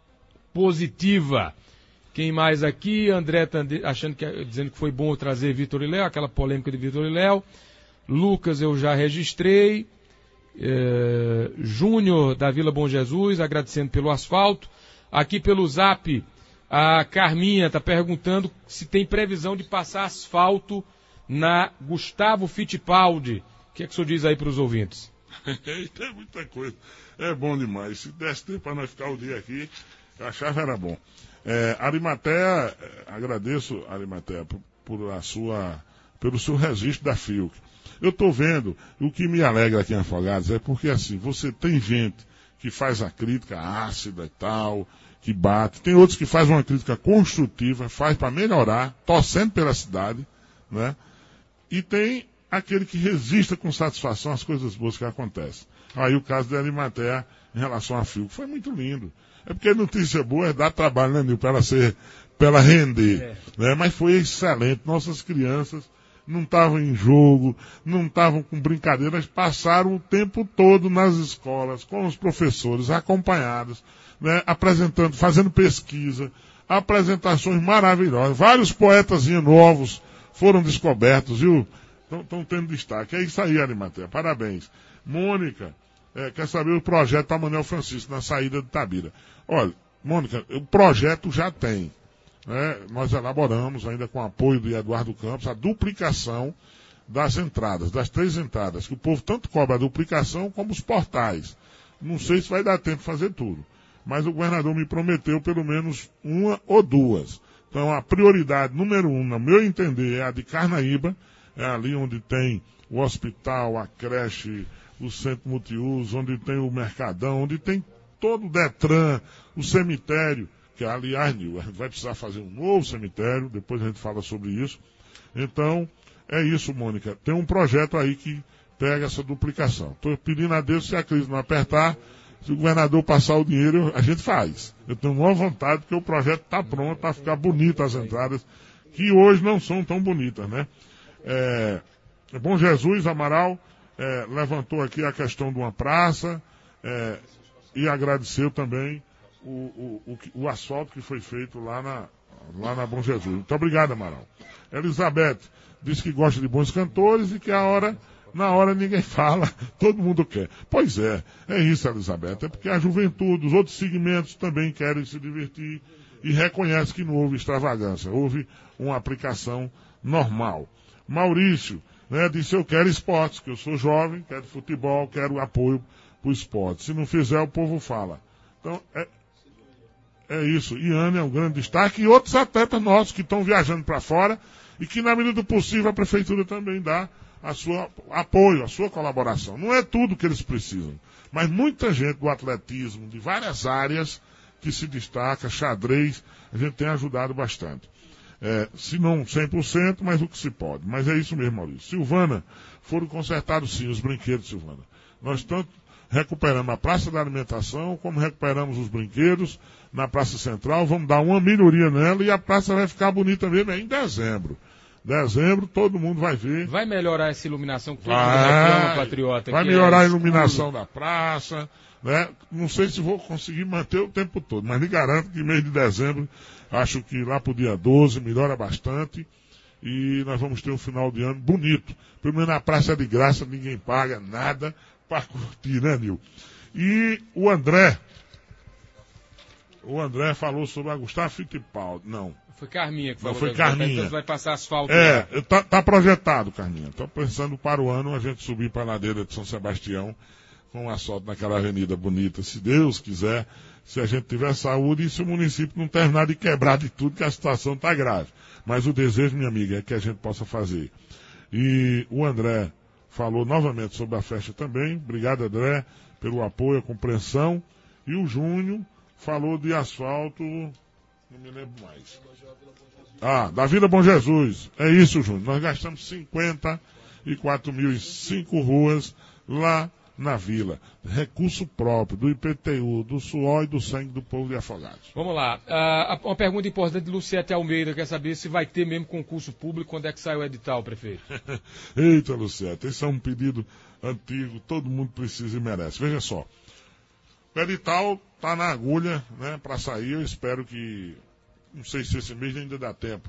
[SPEAKER 1] positiva. Quem mais aqui? André tá achando que, dizendo que foi bom trazer Vitor e Léo, aquela polêmica de Vitor e Léo. Lucas eu já registrei. É, Júnior da Vila Bom Jesus, agradecendo pelo asfalto. Aqui pelo Zap, a Carminha está perguntando se tem previsão de passar asfalto na Gustavo Fittipaldi. O que é que o senhor diz aí para os ouvintes?
[SPEAKER 2] Tem muita coisa. É bom demais. Se desse tempo para nós ficar o dia aqui, eu achava era bom. É, Arimatea, agradeço, Arimatea, por, por a sua, pelo seu registro da Filco. Eu estou vendo, o que me alegra aqui em Afogados é porque, assim, você tem gente que faz a crítica ácida e tal, que bate, tem outros que fazem uma crítica construtiva, faz para melhorar, torcendo pela cidade, né? E tem aquele que resista com satisfação às coisas boas que acontecem. Aí o caso da Arimatea em relação à Filco foi muito lindo. É porque notícia boa é dar trabalho, né, Nil, para ela ser, para ela render, é. Né? Mas foi excelente. Nossas crianças não estavam em jogo, não estavam com brincadeiras, passaram o tempo todo nas escolas, com os professores, acompanhados, né, apresentando, fazendo pesquisa, apresentações maravilhosas. Vários poetas novos foram descobertos, viu? Estão tendo destaque. É isso aí, Arimatea. Parabéns. Mônica, é, quer saber o projeto para Manuel Francisco, na saída de Tabira. Olha, Mônica, o projeto já tem. Né? Nós elaboramos, ainda com o apoio de Eduardo Campos, a duplicação das entradas, das três entradas, que o povo tanto cobra a duplicação como os portais. Não sei se vai dar tempo de fazer tudo, mas o governador me prometeu pelo menos uma ou duas. Então a prioridade número um, no meu entender, é a de Carnaíba, é ali onde tem o hospital, a creche, o centro multiuso, onde tem o Mercadão, onde tem todo o Detran, o cemitério, que aliás, Nil, a gente vai precisar fazer um novo cemitério, depois a gente fala sobre isso. Então, é isso, Mônica. Tem um projeto aí que pega essa duplicação. Estou pedindo a Deus, se a crise não apertar, se o governador passar o dinheiro, a gente faz. Eu tenho uma vontade, porque o projeto está pronto para ficar bonito as entradas, que hoje não são tão bonitas, né? É, Bom Jesus, Amaral, é, levantou aqui a questão de uma praça é, e agradeceu também o, o, o, o asfalto que foi feito lá na, lá na Bom Jesus. Muito obrigado, Amaral. Elizabeth diz que gosta de bons cantores e que a hora, na hora ninguém fala, todo mundo quer. Pois é, é isso, Elizabeth. É porque a juventude, os outros segmentos também querem se divertir e reconhece que não houve extravagância, houve uma aplicação normal. Maurício, né, disse, eu quero esportes, que eu sou jovem, quero futebol, quero apoio para o esporte. Se não fizer, o povo fala. Então, é, é isso. Iane é um grande destaque e outros atletas nossos que estão viajando para fora e que, na medida do possível, a prefeitura também dá a sua apoio, a sua colaboração. Não é tudo que eles precisam, mas muita gente do atletismo, de várias áreas, que se destaca, xadrez, a gente tem ajudado bastante. É, se não cem por cento, mas o que se pode. Mas é isso mesmo, Maurício. Silvana, foram consertados sim os brinquedos, Silvana. Nós tanto recuperamos a Praça da Alimentação, como recuperamos os brinquedos na Praça Central, vamos dar uma melhoria nela e a praça vai ficar bonita mesmo em dezembro. Dezembro, todo mundo vai ver.
[SPEAKER 1] Vai melhorar essa iluminação que todo
[SPEAKER 2] vai,
[SPEAKER 1] mundo reclama, Patriota?
[SPEAKER 2] Vai
[SPEAKER 1] que
[SPEAKER 2] melhorar
[SPEAKER 1] é
[SPEAKER 2] a iluminação da praça, né? Não sei se vou conseguir manter o tempo todo, mas lhe garanto que mês de dezembro, acho que lá pro dia doze, melhora bastante. E nós vamos ter um final de ano bonito. Primeiro na praça é de graça, ninguém paga nada para curtir, né, Nil? E o André, o André falou sobre a Gustavo Fittipaldi. Não.
[SPEAKER 1] Foi Carminha que falou.
[SPEAKER 2] Não, foi Carminha.
[SPEAKER 1] Então vai passar asfalto.
[SPEAKER 2] É, tá, tá projetado, Carminha. Tô pensando para o ano a gente subir para a ladeira de São Sebastião com um asfalto naquela avenida bonita, se Deus quiser, se a gente tiver saúde e se o município não terminar de quebrar de tudo, que a situação tá grave. Mas o desejo, minha amiga, é que a gente possa fazer. E o André falou novamente sobre a festa também. Obrigado, André, pelo apoio, a compreensão. E o Júnior falou de asfalto, não me lembro mais. Ah, da Vila Bom Jesus. É isso, Júnior. Nós gastamos cinquenta e quatro mil e cinco ruas lá na vila. Recurso próprio do I P T U, do suor e do sangue do povo de Afogados.
[SPEAKER 1] Vamos lá. Uh, uma pergunta importante de Luciete Almeida, quer saber se vai ter mesmo concurso público, quando é que sai o edital, prefeito?
[SPEAKER 2] Eita, Luciete, esse é um pedido antigo, todo mundo precisa e merece. Veja só, o edital está na agulha, né, para sair, eu espero que, não sei se esse mês ainda dá tempo.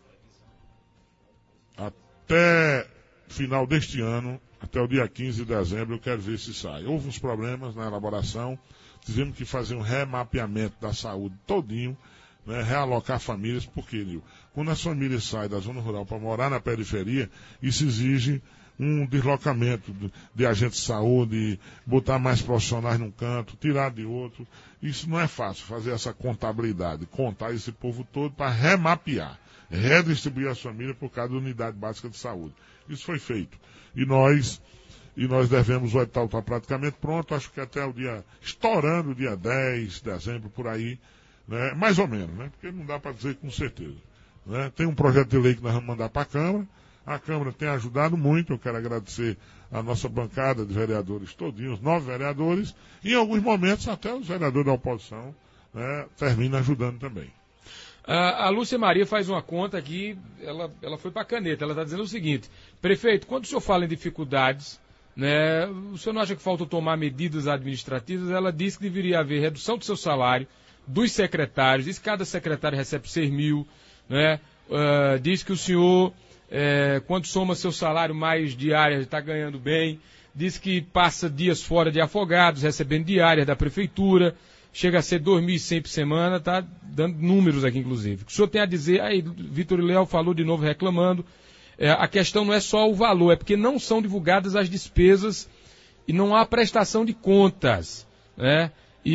[SPEAKER 2] Até final deste ano, até o dia quinze de dezembro, eu quero ver se sai. Houve uns problemas na elaboração, tivemos que fazer um remapeamento da saúde todinho, né, realocar famílias, porque, Nil, quando as famílias saem da zona rural para morar na periferia, isso exige um deslocamento de, de agentes de saúde, botar mais profissionais num canto, tirar de outro. Isso não é fácil, fazer essa contabilidade, contar esse povo todo para remapear, redistribuir as famílias por causa da unidade básica de saúde. Isso foi feito. E nós, e nós devemos, o edital está praticamente pronto, acho que até o dia, estourando o dia dez de dezembro, por aí, né, mais ou menos, né, porque não dá para dizer com certeza. Né. Tem um projeto de lei que nós vamos mandar para a Câmara, a Câmara tem ajudado muito, eu quero agradecer a nossa bancada de vereadores todinhos, nove vereadores, e em alguns momentos até os vereadores da oposição, né, terminam ajudando também.
[SPEAKER 1] A, a Lúcia Maria faz uma conta aqui, ela, ela foi para a caneta, ela está dizendo o seguinte: prefeito, quando o senhor fala em dificuldades, né, o senhor não acha que falta tomar medidas administrativas? Ela disse que deveria haver redução do seu salário, dos secretários, diz que cada secretário recebe seis mil, né, uh, diz que o senhor, uh, quando soma seu salário mais diária, está ganhando bem, diz que passa dias fora de Afogados, recebendo diárias da prefeitura, chega a ser dois mil e cem por semana, tá dando números aqui, inclusive. O senhor tem a dizer, aí, Vitor Leal falou de novo reclamando, é, a questão não é só o valor, é porque não são divulgadas as despesas e não há prestação de contas, né?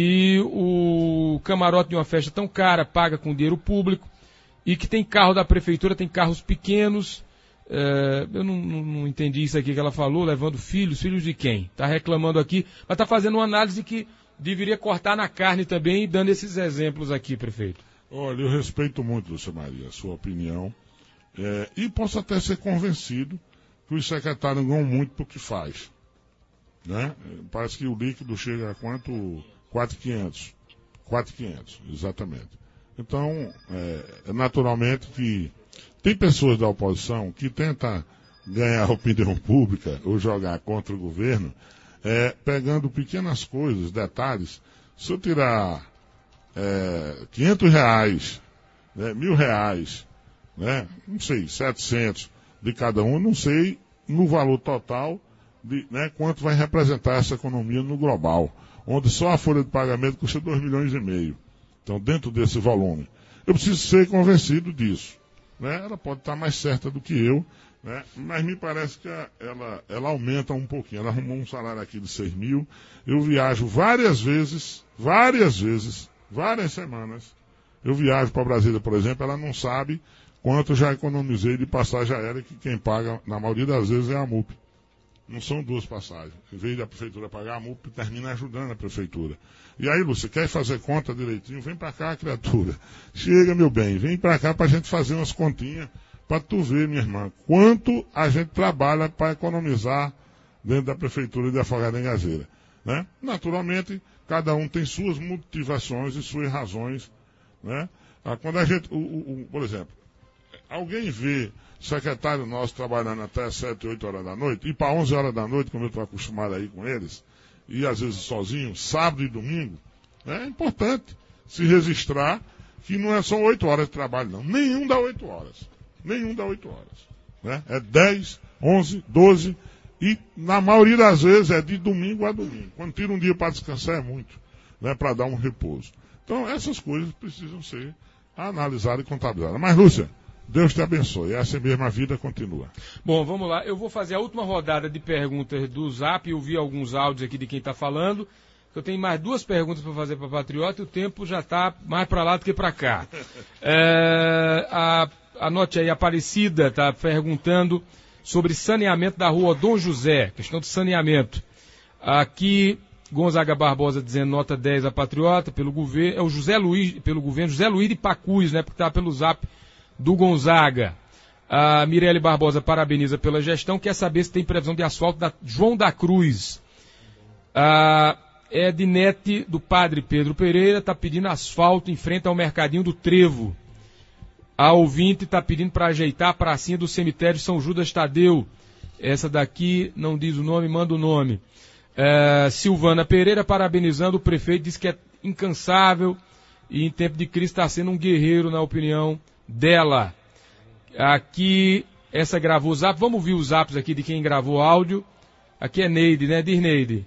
[SPEAKER 1] E o camarote de uma festa tão cara, paga com dinheiro público, e que tem carro da prefeitura, tem carros pequenos, é, eu não, não, não entendi isso aqui que ela falou, levando filhos, filhos de quem? Está reclamando aqui, mas está fazendo uma análise que deveria cortar na carne também, dando esses exemplos aqui, prefeito.
[SPEAKER 2] Olha, eu respeito muito, Lúcia Maria, a sua opinião, é, e posso até ser convencido que os secretários ganham muito por que faz. Né? Parece que o líquido chega a quanto? quatro mil e quinhentos. quatro mil e quinhentos, exatamente. Então, é, naturalmente que tem pessoas da oposição que tentam ganhar a opinião pública ou jogar contra o governo, é, pegando pequenas coisas, detalhes. Se eu tirar é, quinhentos reais, né, mil reais, né, não sei, setecentos de cada um, não sei no valor total de, né, quanto vai representar essa economia no global, onde só a folha de pagamento custa dois milhões e meio. Então, dentro desse volume, eu preciso ser convencido disso. Né? Ela pode estar mais certa do que eu, né? Mas me parece que ela, ela aumenta um pouquinho. Ela arrumou um salário aqui de seis mil. Eu viajo várias vezes, várias vezes, várias semanas. Eu viajo para Brasília, por exemplo, ela não sabe quanto já economizei de passagem aérea, que quem paga, na maioria das vezes, é a MUP. Não são duas passagens. Em vez da prefeitura pagar, a MUP termina ajudando a prefeitura. E aí, Lúcia, quer fazer conta direitinho? Vem para cá, criatura. Chega, meu bem, vem para cá para a gente fazer umas continhas, para tu ver, minha irmã, quanto a gente trabalha para economizar dentro da prefeitura de Afogados da Engazeira. Né? Naturalmente, cada um tem suas motivações e suas razões. Né? Quando a gente, o, o, o, por exemplo, alguém vê secretário nosso trabalhando até sete, oito horas da noite, e para onze horas da noite, como eu estou acostumado aí com eles, e às vezes sozinho, sábado e domingo, é importante se registrar que não é só oito horas de trabalho, não. Nenhum dá oito horas. Nenhum dá oito horas. Né? É dez, onze, doze, e na maioria das vezes é de domingo a domingo. Quando tira um dia para descansar é muito, né? Para dar um repouso. Então essas coisas precisam ser analisadas e contabilizadas. Mas, Lúcia, Deus te abençoe. Essa mesma vida continua.
[SPEAKER 1] Bom, vamos lá. Eu vou fazer a última rodada de perguntas do Zap. Eu vi alguns áudios aqui de quem está falando. Eu tenho mais duas perguntas para fazer para a Patriota e o tempo já está mais para lá do que para cá. É, a, anote aí, a Aparecida está perguntando sobre saneamento da rua Dom José. Questão de saneamento. Aqui, Gonzaga Barbosa dizendo nota dez a Patriota pelo governo. É o José Luiz, pelo governo, José Luiz de Pacuz, né? Porque está pelo Zap do Gonzaga. A Mirelle Barbosa parabeniza pela gestão, quer saber se tem previsão de asfalto da João da Cruz. A Ednete do Padre Pedro Pereira está pedindo asfalto em frente ao Mercadinho do Trevo. A ouvinte está pedindo para ajeitar a pracinha do cemitério São Judas Tadeu. Essa daqui não diz o nome, manda o nome. É, Silvana Pereira parabenizando o prefeito, diz que é incansável e em tempo de crise está sendo um guerreiro, na opinião dela. Aqui, essa gravou o zap. Vamos ouvir os zaps aqui de quem gravou áudio. Aqui é Neide, né? Diz Neide.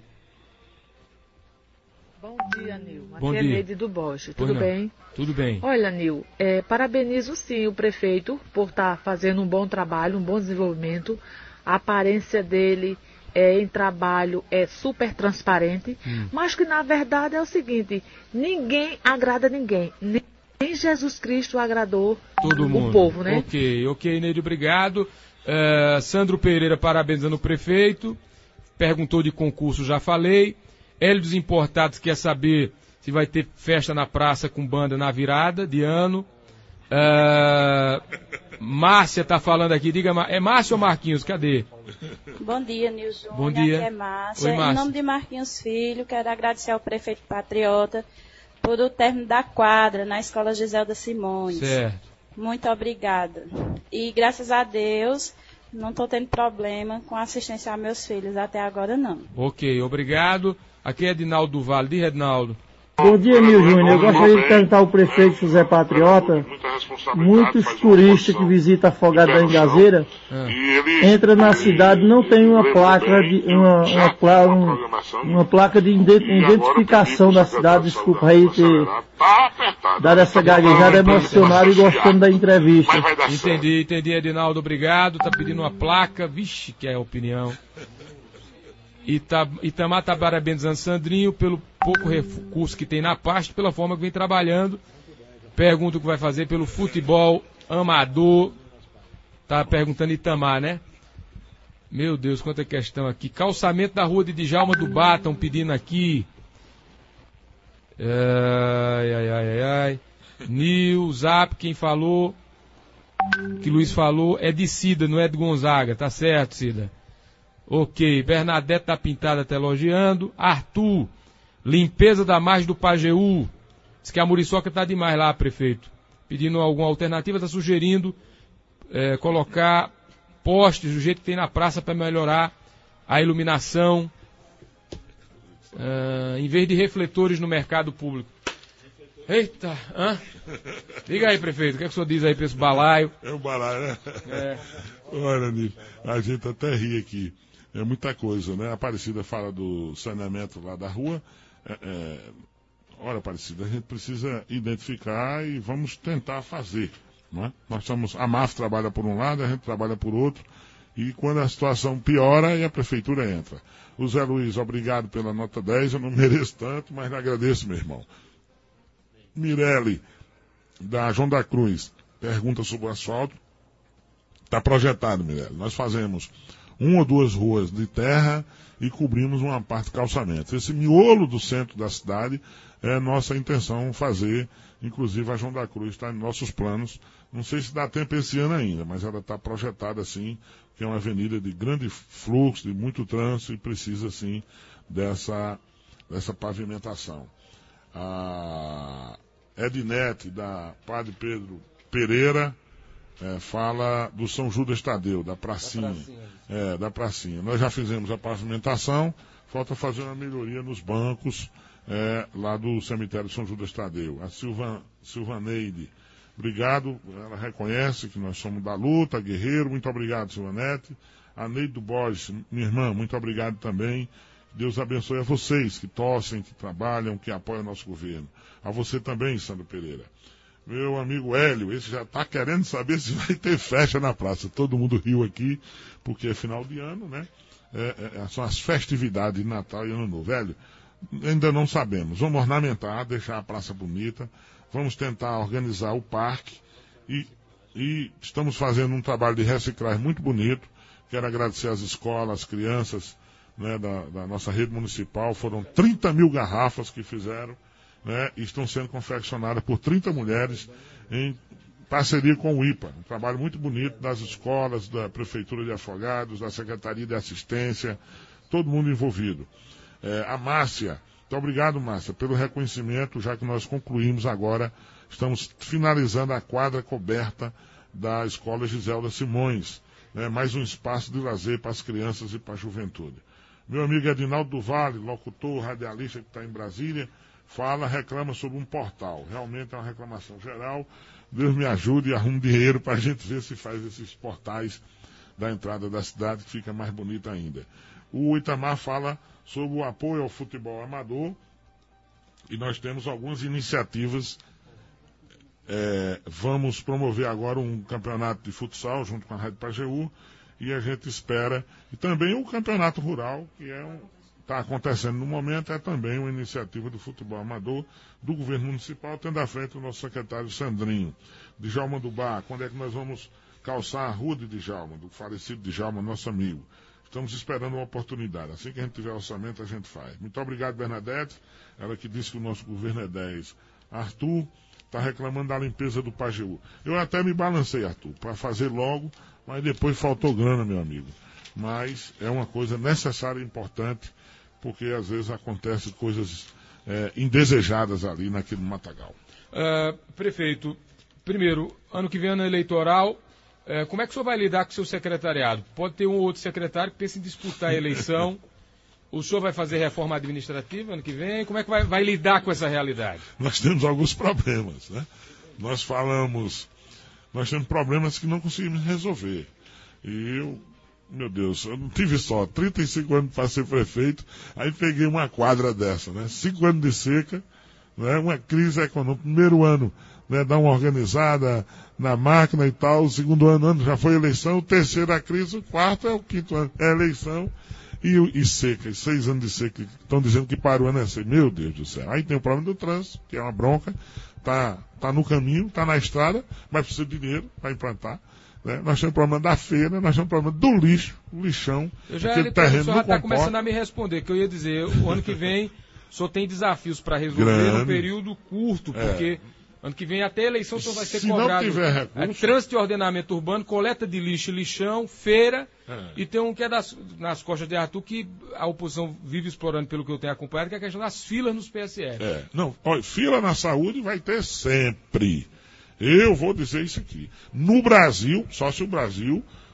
[SPEAKER 3] Bom dia, Nil. Aqui
[SPEAKER 1] Bom
[SPEAKER 3] é
[SPEAKER 1] dia.
[SPEAKER 3] Neide do Bosch. Tudo
[SPEAKER 1] não.
[SPEAKER 3] bem?
[SPEAKER 1] Tudo bem.
[SPEAKER 3] Olha, Nil, é, parabenizo sim o prefeito por estar tá fazendo um bom trabalho, um bom desenvolvimento. A aparência dele é, em trabalho é super transparente, hum. mas que na verdade é o seguinte, ninguém agrada ninguém. Nem Jesus Cristo agradou
[SPEAKER 1] todo mundo.
[SPEAKER 3] O povo, né?
[SPEAKER 1] Ok, ok, Neide, obrigado. Uh, Sandro Pereira parabenizando o prefeito. Perguntou de concurso, já falei. Hélio dos Importados quer saber se vai ter festa na praça com banda na virada de ano. Uh, Márcia está falando aqui, diga, é Márcia ou Marquinhos? Cadê?
[SPEAKER 4] Bom dia, Nilson.
[SPEAKER 1] Bom dia.
[SPEAKER 4] Aqui é Márcia.
[SPEAKER 1] Oi, Márcia.
[SPEAKER 4] Em nome de Marquinhos Filho, quero agradecer ao prefeito Patriota por o término da quadra na escola Giselda Simões.
[SPEAKER 1] Certo.
[SPEAKER 4] Muito obrigada. E graças a Deus, não estou tendo problema com assistência aos meus filhos até agora, não.
[SPEAKER 1] Ok, obrigado. Aqui é Edinaldo do Vale. Diz, Edinaldo.
[SPEAKER 5] Bom dia, Nil Júnior. Eu gostaria de perguntar ao prefeito José Patriota, muitos turistas que visitam Afogados da Engazeira, ah. entram na cidade, não tem uma placa de, uma, uma, pla, um, uma placa de identificação da cidade. Desculpa aí ter dado essa gaguejada emocionada e gostando da entrevista.
[SPEAKER 1] Entendi, entendi, Edinaldo, obrigado. Tá pedindo uma placa, vixe, que é a opinião. Ita, Itamar está parabenizando Sandrinho pelo pouco recurso que tem na pasta, pela forma que vem trabalhando. Pergunta o que vai fazer pelo futebol amador. Tá perguntando Itamar, né? Meu Deus, quanta questão aqui. Calçamento da rua de Djalma do Bar, estão pedindo aqui. Ai, ai, ai, ai, ai. Nil, Zap, quem falou, que Luiz falou, é de Cida, não é de Gonzaga. Tá certo, Cida? Ok, Bernadette da Pintada está elogiando. Arthur, limpeza da margem do Pajeú. Diz que a muriçoca está demais lá, prefeito. Pedindo alguma alternativa, está sugerindo é, colocar postes do jeito que tem na praça para melhorar a iluminação, uh, em vez de refletores no mercado público. Eita, hã? Diga aí, prefeito, o que é que o senhor diz aí para esse balaio?
[SPEAKER 2] É um balaio, né?
[SPEAKER 1] É.
[SPEAKER 2] Olha, Nilson, a gente até ri aqui. É muita coisa, né? A Aparecida fala do saneamento lá da rua. É, é... Olha, Aparecida, a gente precisa identificar e vamos tentar fazer. Não é? Nós estamos, a M A F trabalha por um lado, a gente trabalha por outro. E quando a situação piora, e a prefeitura entra. O Zé Luiz, obrigado pela nota dez, eu não mereço tanto, mas agradeço, meu irmão. Mirelle, da João da Cruz, pergunta sobre o asfalto. Está projetado, Mirelle. Nós fazemos uma ou duas ruas de terra e cobrimos uma parte de calçamento. Esse miolo do centro da cidade é nossa intenção fazer, inclusive a João da Cruz está em nossos planos. Não sei se dá tempo esse ano ainda, mas ela está projetada assim, que é uma avenida de grande fluxo, de muito trânsito e precisa sim dessa, dessa pavimentação. A Ednete, da Padre Pedro Pereira, é, fala do São Judas Tadeu, da pracinha. Da pracinha. É, da pracinha. Nós já fizemos a pavimentação, falta fazer uma melhoria nos bancos é, lá do cemitério São Judas Tadeu. A Silva, Silvaneide, obrigado, ela reconhece que nós somos da luta, guerreiro, muito obrigado, Silvanete. A Neide do Borges, minha irmã, muito obrigado também. Deus abençoe a vocês que torcem, que trabalham, que apoiam o nosso governo. A você também, Sandro Pereira. Meu amigo Hélio, esse já está querendo saber se vai ter festa na praça. Todo mundo riu aqui, porque é final de ano, né? É, é, são as festividades de Natal e Ano Novo. Hélio, ainda não sabemos. Vamos ornamentar, deixar a praça bonita. Vamos tentar organizar o parque. E, e estamos fazendo um trabalho de reciclagem muito bonito. Quero agradecer às escolas, às crianças, né, da, da nossa rede municipal. Foram trinta mil garrafas que fizeram. Né, e estão sendo confeccionadas por trinta mulheres em parceria com o I P A. Um trabalho muito bonito das escolas, da Prefeitura de Afogados, da Secretaria de Assistência, todo mundo envolvido. É, a Márcia, muito obrigado, Márcia, pelo reconhecimento, já que nós concluímos agora, estamos finalizando a quadra coberta da Escola Giselda Simões, né, mais um espaço de lazer para as crianças e para a juventude. Meu amigo Edinaldo do Vale, locutor, radialista que está em Brasília, fala, reclama sobre um portal. Realmente é uma reclamação geral. Deus me ajude e arrume dinheiro para a gente ver se faz esses portais da entrada da cidade, que fica mais bonito ainda. O Itamar fala sobre o apoio ao futebol amador e nós temos algumas iniciativas. É, vamos promover agora um campeonato de futsal junto com a Rádio Pajeú e a gente espera. E também o campeonato rural, que é um... está acontecendo no momento, é também uma iniciativa do futebol amador do governo municipal, tendo à frente o nosso secretário Sandrinho. Djalma do Bar, quando é que nós vamos calçar a rua de Djalma, do falecido Djalma, nosso amigo? Estamos esperando uma oportunidade. Assim que a gente tiver orçamento, a gente faz. Muito obrigado, Bernadette, ela que disse que o nosso governo é dez. Arthur está reclamando da limpeza do Pajeú. Eu até me balancei, Arthur, para fazer logo, mas depois faltou grana, meu amigo. Mas é uma coisa necessária e importante, porque às vezes acontecem coisas é, indesejadas ali naquele matagal.
[SPEAKER 1] Uh, prefeito, primeiro, ano que vem ano eleitoral, uh, como é que o senhor vai lidar com o seu secretariado? Pode ter um ou outro secretário que pense em disputar a eleição. O senhor vai fazer reforma administrativa ano que vem? Como é que vai, vai lidar com essa realidade?
[SPEAKER 2] Nós temos alguns problemas, né? Nós falamos, nós temos problemas que não conseguimos resolver. E eu... Meu Deus, eu não tive só trinta e cinco anos para ser prefeito, aí peguei uma quadra dessa, né? Cinco anos de seca, né? Uma crise econômica. Primeiro ano, né? Dá uma organizada na máquina e tal. O segundo ano, ano já foi eleição. O terceiro a crise, o quarto é o quinto ano, é eleição. E, e seca, e seis anos de seca. Estão dizendo que para o ano é seis. Meu Deus do céu. Aí tem o problema do trânsito, que é uma bronca. Tá, tá no caminho, tá na estrada, mas precisa de dinheiro para implantar. Né? Nós temos o problema da feira, nós temos o problema do lixo, o lixão,
[SPEAKER 1] eu já,
[SPEAKER 2] aquele
[SPEAKER 1] ele,
[SPEAKER 2] terreno
[SPEAKER 1] o senhor já está começando a me responder, que eu ia dizer, o ano que vem o senhor tem desafios para resolver
[SPEAKER 2] Grande.
[SPEAKER 1] num período curto, porque é. ano que vem até a eleição o senhor vai ser
[SPEAKER 2] Se
[SPEAKER 1] cobrado.
[SPEAKER 2] Se não tiver recurso...
[SPEAKER 1] Trânsito e ordenamento urbano, coleta de lixo e lixão, feira,
[SPEAKER 2] é.
[SPEAKER 1] e tem um que é das, nas costas de Arthur, que a oposição vive explorando pelo que eu tenho acompanhado, que é a questão das filas nos P S F.
[SPEAKER 2] É. Não, olha, fila na saúde vai ter sempre. Eu vou dizer isso aqui. No Brasil, só se o Brasil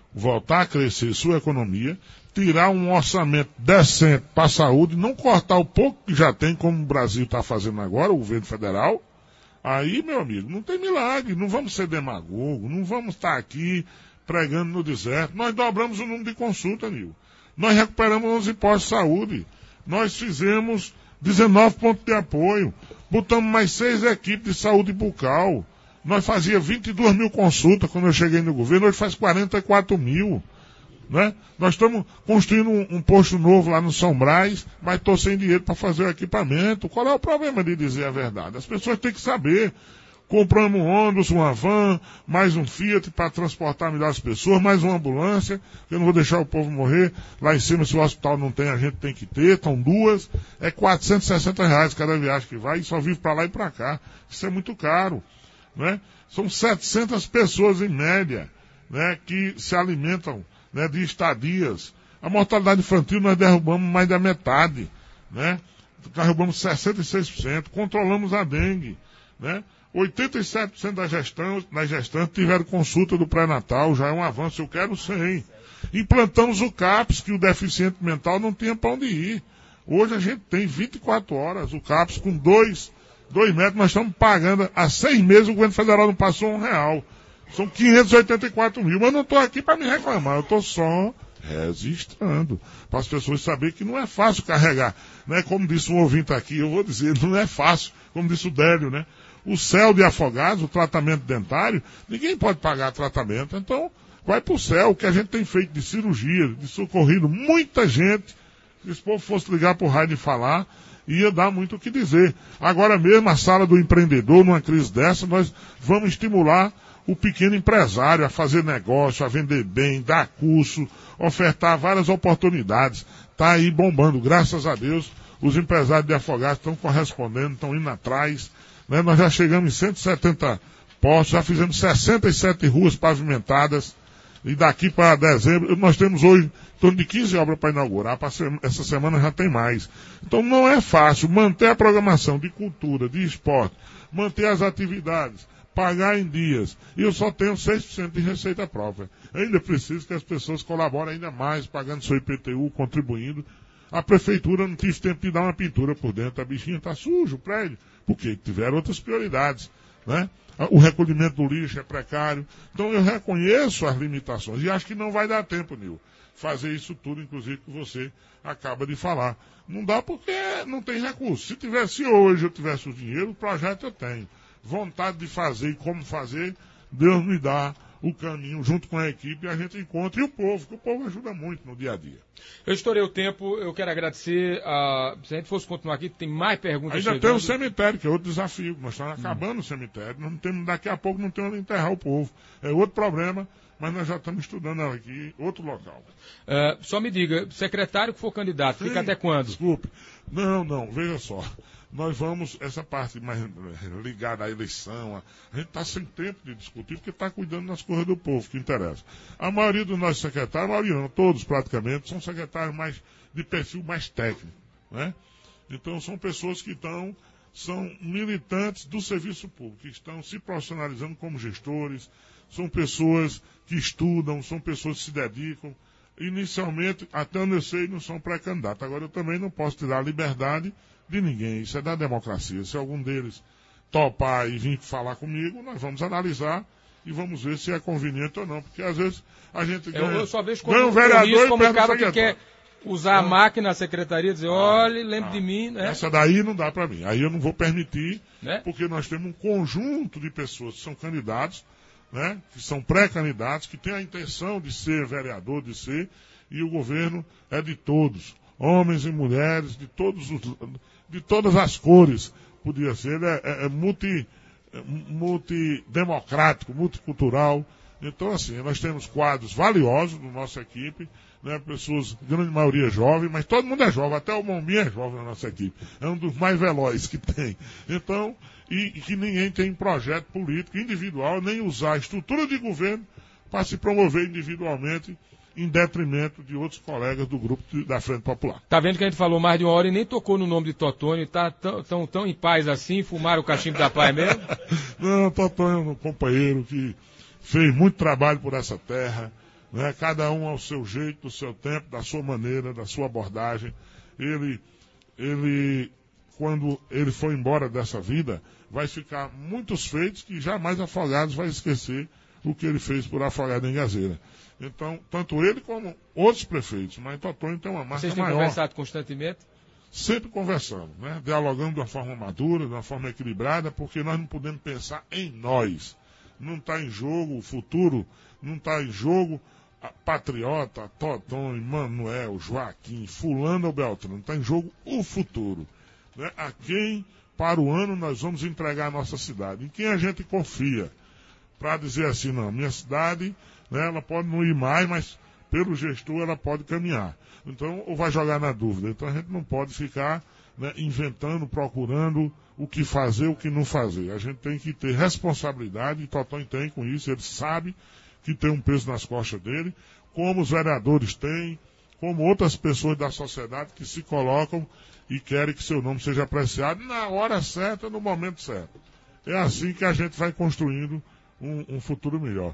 [SPEAKER 2] voltar a crescer sua economia, tirar um orçamento decente para a saúde, não cortar o pouco que já tem, como o Brasil está fazendo agora, o governo federal. Aí, meu amigo, não tem milagre, não vamos ser demagogos, não vamos estar aqui pregando no deserto. Nós dobramos o número de consulta, Nil. Nós recuperamos os impostos de saúde. Nós fizemos dezenove pontos de apoio. Botamos mais seis equipes de saúde bucal. Nós fazíamos vinte e duas mil consultas quando eu cheguei no governo, hoje faz quarenta e quatro mil. Né? Nós estamos construindo um, um posto novo lá no São Brás, mas estou sem dinheiro para fazer o equipamento. Qual é o problema de dizer a verdade? As pessoas têm que saber. Compramos um ônibus, uma van, mais um Fiat para transportar melhor as pessoas, mais uma ambulância. Eu não vou deixar o povo morrer. Lá em cima, se o hospital não tem, a gente tem que ter. Estão duas. É quatrocentos e sessenta reais cada viagem que vai e só vive para lá e para cá. Isso é muito caro. Né? São setecentas pessoas em média, né, que se alimentam, né, de estadias. A mortalidade infantil nós derrubamos mais da metade. Né? Derrubamos sessenta e seis por cento. Controlamos a dengue. Né? oitenta e sete por cento das gestantes, das gestantes tiveram consulta do pré-natal, já é um avanço, eu quero cem. Implantamos o CAPS, que o deficiente mental não tinha para onde ir. Hoje a gente tem vinte e quatro horas, o CAPS com dois, dois metros, nós estamos pagando, há seis meses o governo federal não passou um real. São quinhentos e oitenta e quatro mil, mas eu não estou aqui para me reclamar, eu estou só registrando, para as pessoas saberem que não é fácil carregar. Né? Como disse um ouvinte aqui, eu vou dizer, não é fácil, como disse o Délio, né? O céu de Afogados, o tratamento dentário, ninguém pode pagar tratamento, então vai para o céu. O que a gente tem feito de cirurgia, de socorrido, muita gente, se esse povo fosse ligar para o rádio e falar, ia dar muito o que dizer. Agora mesmo, a sala do empreendedor, numa crise dessa, nós vamos estimular o pequeno empresário a fazer negócio, a vender bem, dar curso, ofertar várias oportunidades. Está aí bombando, graças a Deus, os empresários de Afogados estão correspondendo, estão indo atrás. Né? Nós já chegamos em cento e setenta postos, já fizemos sessenta e sete ruas pavimentadas, e daqui para dezembro, nós temos hoje em torno de quinze obras para inaugurar, pra ser, essa semana já tem mais. Então não é fácil manter a programação de cultura, de esporte, manter as atividades, pagar em dias, e eu só tenho seis por cento de receita própria. Ainda preciso que as pessoas colaborem ainda mais, pagando seu I P T U, contribuindo. A prefeitura não tive tempo de dar uma pintura por dentro, a bichinha está suja, o prédio, porque tiveram outras prioridades, né? O recolhimento do lixo é precário. Então eu reconheço as limitações e acho que não vai dar tempo, Nil, fazer isso tudo, inclusive, que você acaba de falar. Não dá porque não tem recurso. Se tivesse hoje, eu tivesse o dinheiro, o projeto eu tenho. Vontade de fazer e como fazer, Deus me dá o caminho, junto com a equipe, a gente encontra, e o povo, que o povo ajuda muito no dia a dia.
[SPEAKER 1] Eu estourei o tempo, eu quero agradecer, a... se a gente fosse continuar aqui, tem mais perguntas.
[SPEAKER 2] Ainda chegando. Tem o cemitério, que é outro desafio, nós estamos acabando hum. o cemitério, nós não temos, daqui a pouco não temos onde enterrar o povo, é outro problema, mas nós já estamos estudando aqui outro local.
[SPEAKER 1] Uh, só me diga, secretário que for candidato, Sim, fica até quando?
[SPEAKER 2] Desculpe, não, não, veja só. Nós vamos, essa parte mais ligada à eleição, a, a gente está sem tempo de discutir, porque está cuidando das coisas do povo, que interessa. A maioria dos nossos secretários, a maioria não, todos praticamente, são secretários mais de perfil mais técnico, né? Então são pessoas que estão, são militantes do serviço público, que estão se profissionalizando como gestores, são pessoas que estudam, são pessoas que se dedicam. Inicialmente, até onde eu sei, não são pré-candidatos. Agora eu também não posso tirar a liberdade de ninguém, isso é da democracia. Se algum deles topar e vir falar comigo, nós vamos analisar e vamos ver se é conveniente ou não, porque às vezes a gente ganha,
[SPEAKER 1] eu só vejo como,
[SPEAKER 2] ganha um vereador
[SPEAKER 1] como
[SPEAKER 2] e
[SPEAKER 1] o cara que quer usar a máquina, a secretaria, dizer, olha, lembre de mim. Né?
[SPEAKER 2] Essa daí não dá para mim, aí eu não vou permitir,
[SPEAKER 1] né?
[SPEAKER 2] Porque nós temos um conjunto de pessoas que são candidatos, né? Que são pré-candidatos, que têm a intenção de ser vereador, de ser, e o governo é de todos, homens e mulheres, de todos os... de todas as cores, podia ser, é, é, é multi, é, multidemocrático, multicultural. Então, assim, nós temos quadros valiosos na nossa equipe, né, pessoas, grande maioria jovem, mas todo mundo é jovem, até o Mombinha é jovem na nossa equipe. É um dos mais velozes que tem. Então, e, e que ninguém tem projeto político individual, nem usar a estrutura de governo para se promover individualmente, em detrimento de outros colegas do grupo de, da Frente Popular.
[SPEAKER 1] Tá vendo que a gente falou mais de uma hora e nem tocou no nome de Totônio, tá tão, tão, tão em paz assim, fumaram o cachimbo da paz mesmo?
[SPEAKER 2] Não, Totônio é um companheiro que fez muito trabalho por essa terra, né? Cada um ao seu jeito, do seu tempo, da sua maneira, da sua abordagem. Ele, ele, quando ele for embora dessa vida, vai ficar muitos feitos que jamais Afogados vai esquecer o que ele fez por Afogado em Gazeira. Então, tanto ele como outros prefeitos, mas Totonho tem uma marca maior.
[SPEAKER 1] Vocês têm conversado constantemente?
[SPEAKER 2] Sempre conversamos, né? Dialogando de uma forma madura, de uma forma equilibrada, porque nós não podemos pensar em nós. Não está em jogo o futuro, não está em jogo a Patriota, Totonho, Manuel, Joaquim, Fulano ou Beltrano. Está em jogo o futuro. Né? A quem, para o ano, nós vamos entregar a nossa cidade. Em quem a gente confia. Para dizer assim, não, minha cidade, né, ela pode não ir mais, mas pelo gestor ela pode caminhar. Então, ou vai jogar na dúvida. Então a gente não pode ficar, né, inventando, procurando o que fazer, o que não fazer. A gente tem que ter responsabilidade, e Totonho tem com isso, ele sabe que tem um peso nas costas dele, como os vereadores têm, como outras pessoas da sociedade que se colocam e querem que seu nome seja apreciado na hora certa, no momento certo. É assim que a gente vai construindo um, um futuro melhor.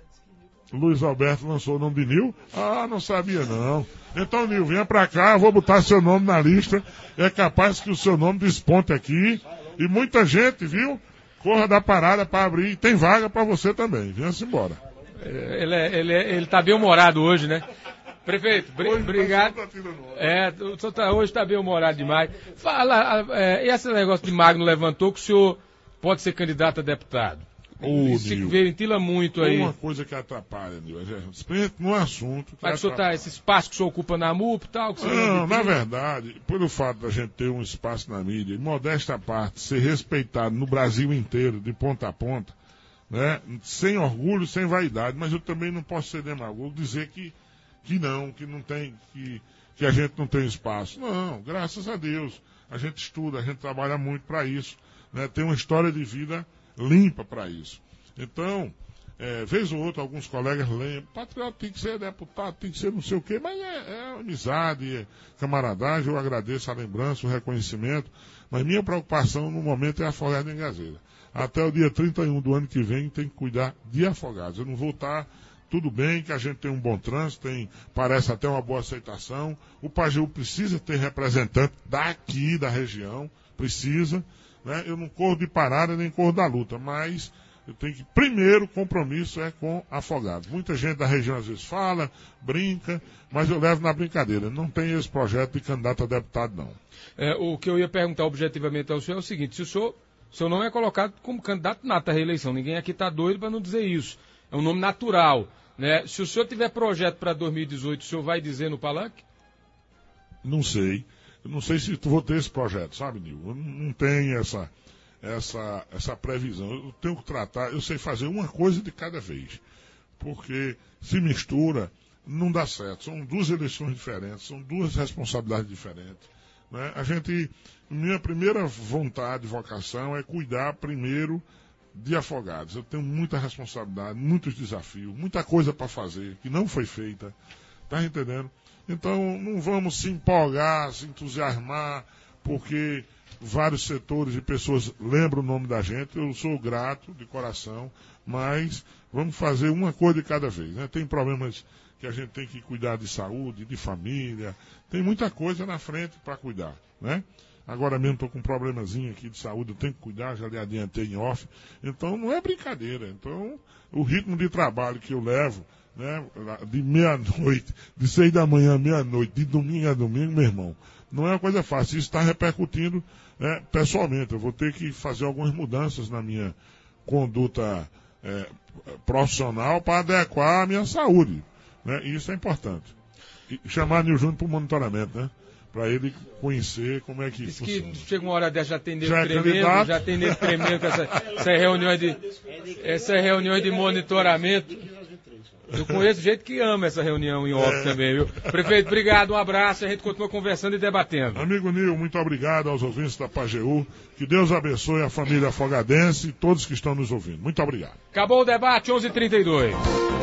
[SPEAKER 2] Luiz Alberto lançou o nome de Nil? Ah, não sabia não. Então, Nil, venha pra cá, eu vou botar seu nome na lista. É capaz que o seu nome desponte aqui. E muita gente, viu? Corra da parada para abrir. Tem vaga para você também. Venha-se embora.
[SPEAKER 1] Ele, é, ele, é, ele tá bem humorado hoje, né? Prefeito, br hoje obrigado. Tá é, o senhor tá, hoje está bem humorado demais. Fala, é, esse negócio de Magno levantou que o senhor pode ser candidato a deputado.
[SPEAKER 2] Oh,
[SPEAKER 1] se ventila muito aí.
[SPEAKER 2] Uma coisa que atrapalha, Nil, no assunto.
[SPEAKER 1] Mas que o senhor tá, esse espaço que o senhor ocupa na M U P e tal? Que
[SPEAKER 2] não, na verdade, pelo fato da gente ter um espaço na mídia, modesta parte, ser respeitado no Brasil inteiro, de ponta a ponta, né, sem orgulho, sem vaidade, mas eu também não posso ser demagogo, dizer que, que não, que não tem, que, que a gente não tem espaço. Não, graças a Deus. A gente estuda, a gente trabalha muito para isso, né, tem uma história de vida limpa para isso. Então, é, vez ou outra, alguns colegas lembram, patriota tem que ser deputado, tem que ser não sei o quê, mas é, é amizade, é camaradagem, eu agradeço a lembrança, o reconhecimento, mas minha preocupação no momento é Afogado em Gazeira. Até o dia trinta e um do ano que vem tem que cuidar de Afogados. Eu não vou estar, tudo bem que a gente tem um bom trânsito, tem, parece até uma boa aceitação, o Pajeú precisa ter representante daqui da região, precisa, né? Eu não corro de parada nem corro da luta, mas eu tenho que, primeiro, compromisso é com Afogados. Muita gente da região às vezes fala, brinca, mas eu levo na brincadeira. Não tem esse projeto de candidato a deputado, não.
[SPEAKER 1] É, o que eu ia perguntar objetivamente ao senhor é o seguinte, se o senhor, o senhor não é colocado como candidato nato à reeleição, ninguém aqui está doido para não dizer isso. É um nome natural, né? Se o senhor tiver projeto para dois mil e dezoito, o senhor vai dizer no palanque?
[SPEAKER 2] Não sei. Eu não sei se vou ter esse projeto, sabe, Nil? Eu não tenho essa, essa, essa previsão. Eu tenho que tratar, eu sei fazer uma coisa de cada vez. Porque se mistura, não dá certo. São duas eleições diferentes, são duas responsabilidades diferentes. Né? A gente, minha primeira vontade, vocação, é cuidar primeiro de Afogados. Eu tenho muita responsabilidade, muitos desafios, muita coisa para fazer, que não foi feita. Tá entendendo? Então, não vamos se empolgar, se entusiasmar, porque vários setores e pessoas lembram o nome da gente. Eu sou grato de coração, mas vamos fazer uma coisa de cada vez. Né? Tem problemas que a gente tem que cuidar de saúde, de família. Tem muita coisa na frente para cuidar. Né? Agora mesmo estou com um problemazinho aqui de saúde, eu tenho que cuidar, já lhe adiantei em off. Então, não é brincadeira. Então, o ritmo de trabalho que eu levo, né, de meia-noite, de seis da manhã à meia-noite, de domingo a domingo, meu irmão, não é uma coisa fácil. Isso está repercutindo, né, pessoalmente. Eu vou ter que fazer algumas mudanças na minha conduta é, profissional para adequar a minha saúde. Né, e isso é importante. E chamar Nil Júnior para o monitoramento, né? Para ele conhecer como é que
[SPEAKER 1] Diz
[SPEAKER 2] funciona.
[SPEAKER 1] Que chega uma hora dessa, já tem
[SPEAKER 2] já
[SPEAKER 1] tremendo,
[SPEAKER 2] é
[SPEAKER 1] já tem nele tremendo com essa, essa reuniões de, essa reuniões de monitoramento. Eu conheço gente que ama essa reunião em off é. também, viu? Prefeito, obrigado, um abraço, a gente continua conversando e debatendo.
[SPEAKER 2] Amigo Nil, muito obrigado aos ouvintes da Pajeú. Que Deus abençoe a família afogadense e todos que estão nos ouvindo. Muito obrigado.
[SPEAKER 1] Acabou o debate, onze e trinta e dois.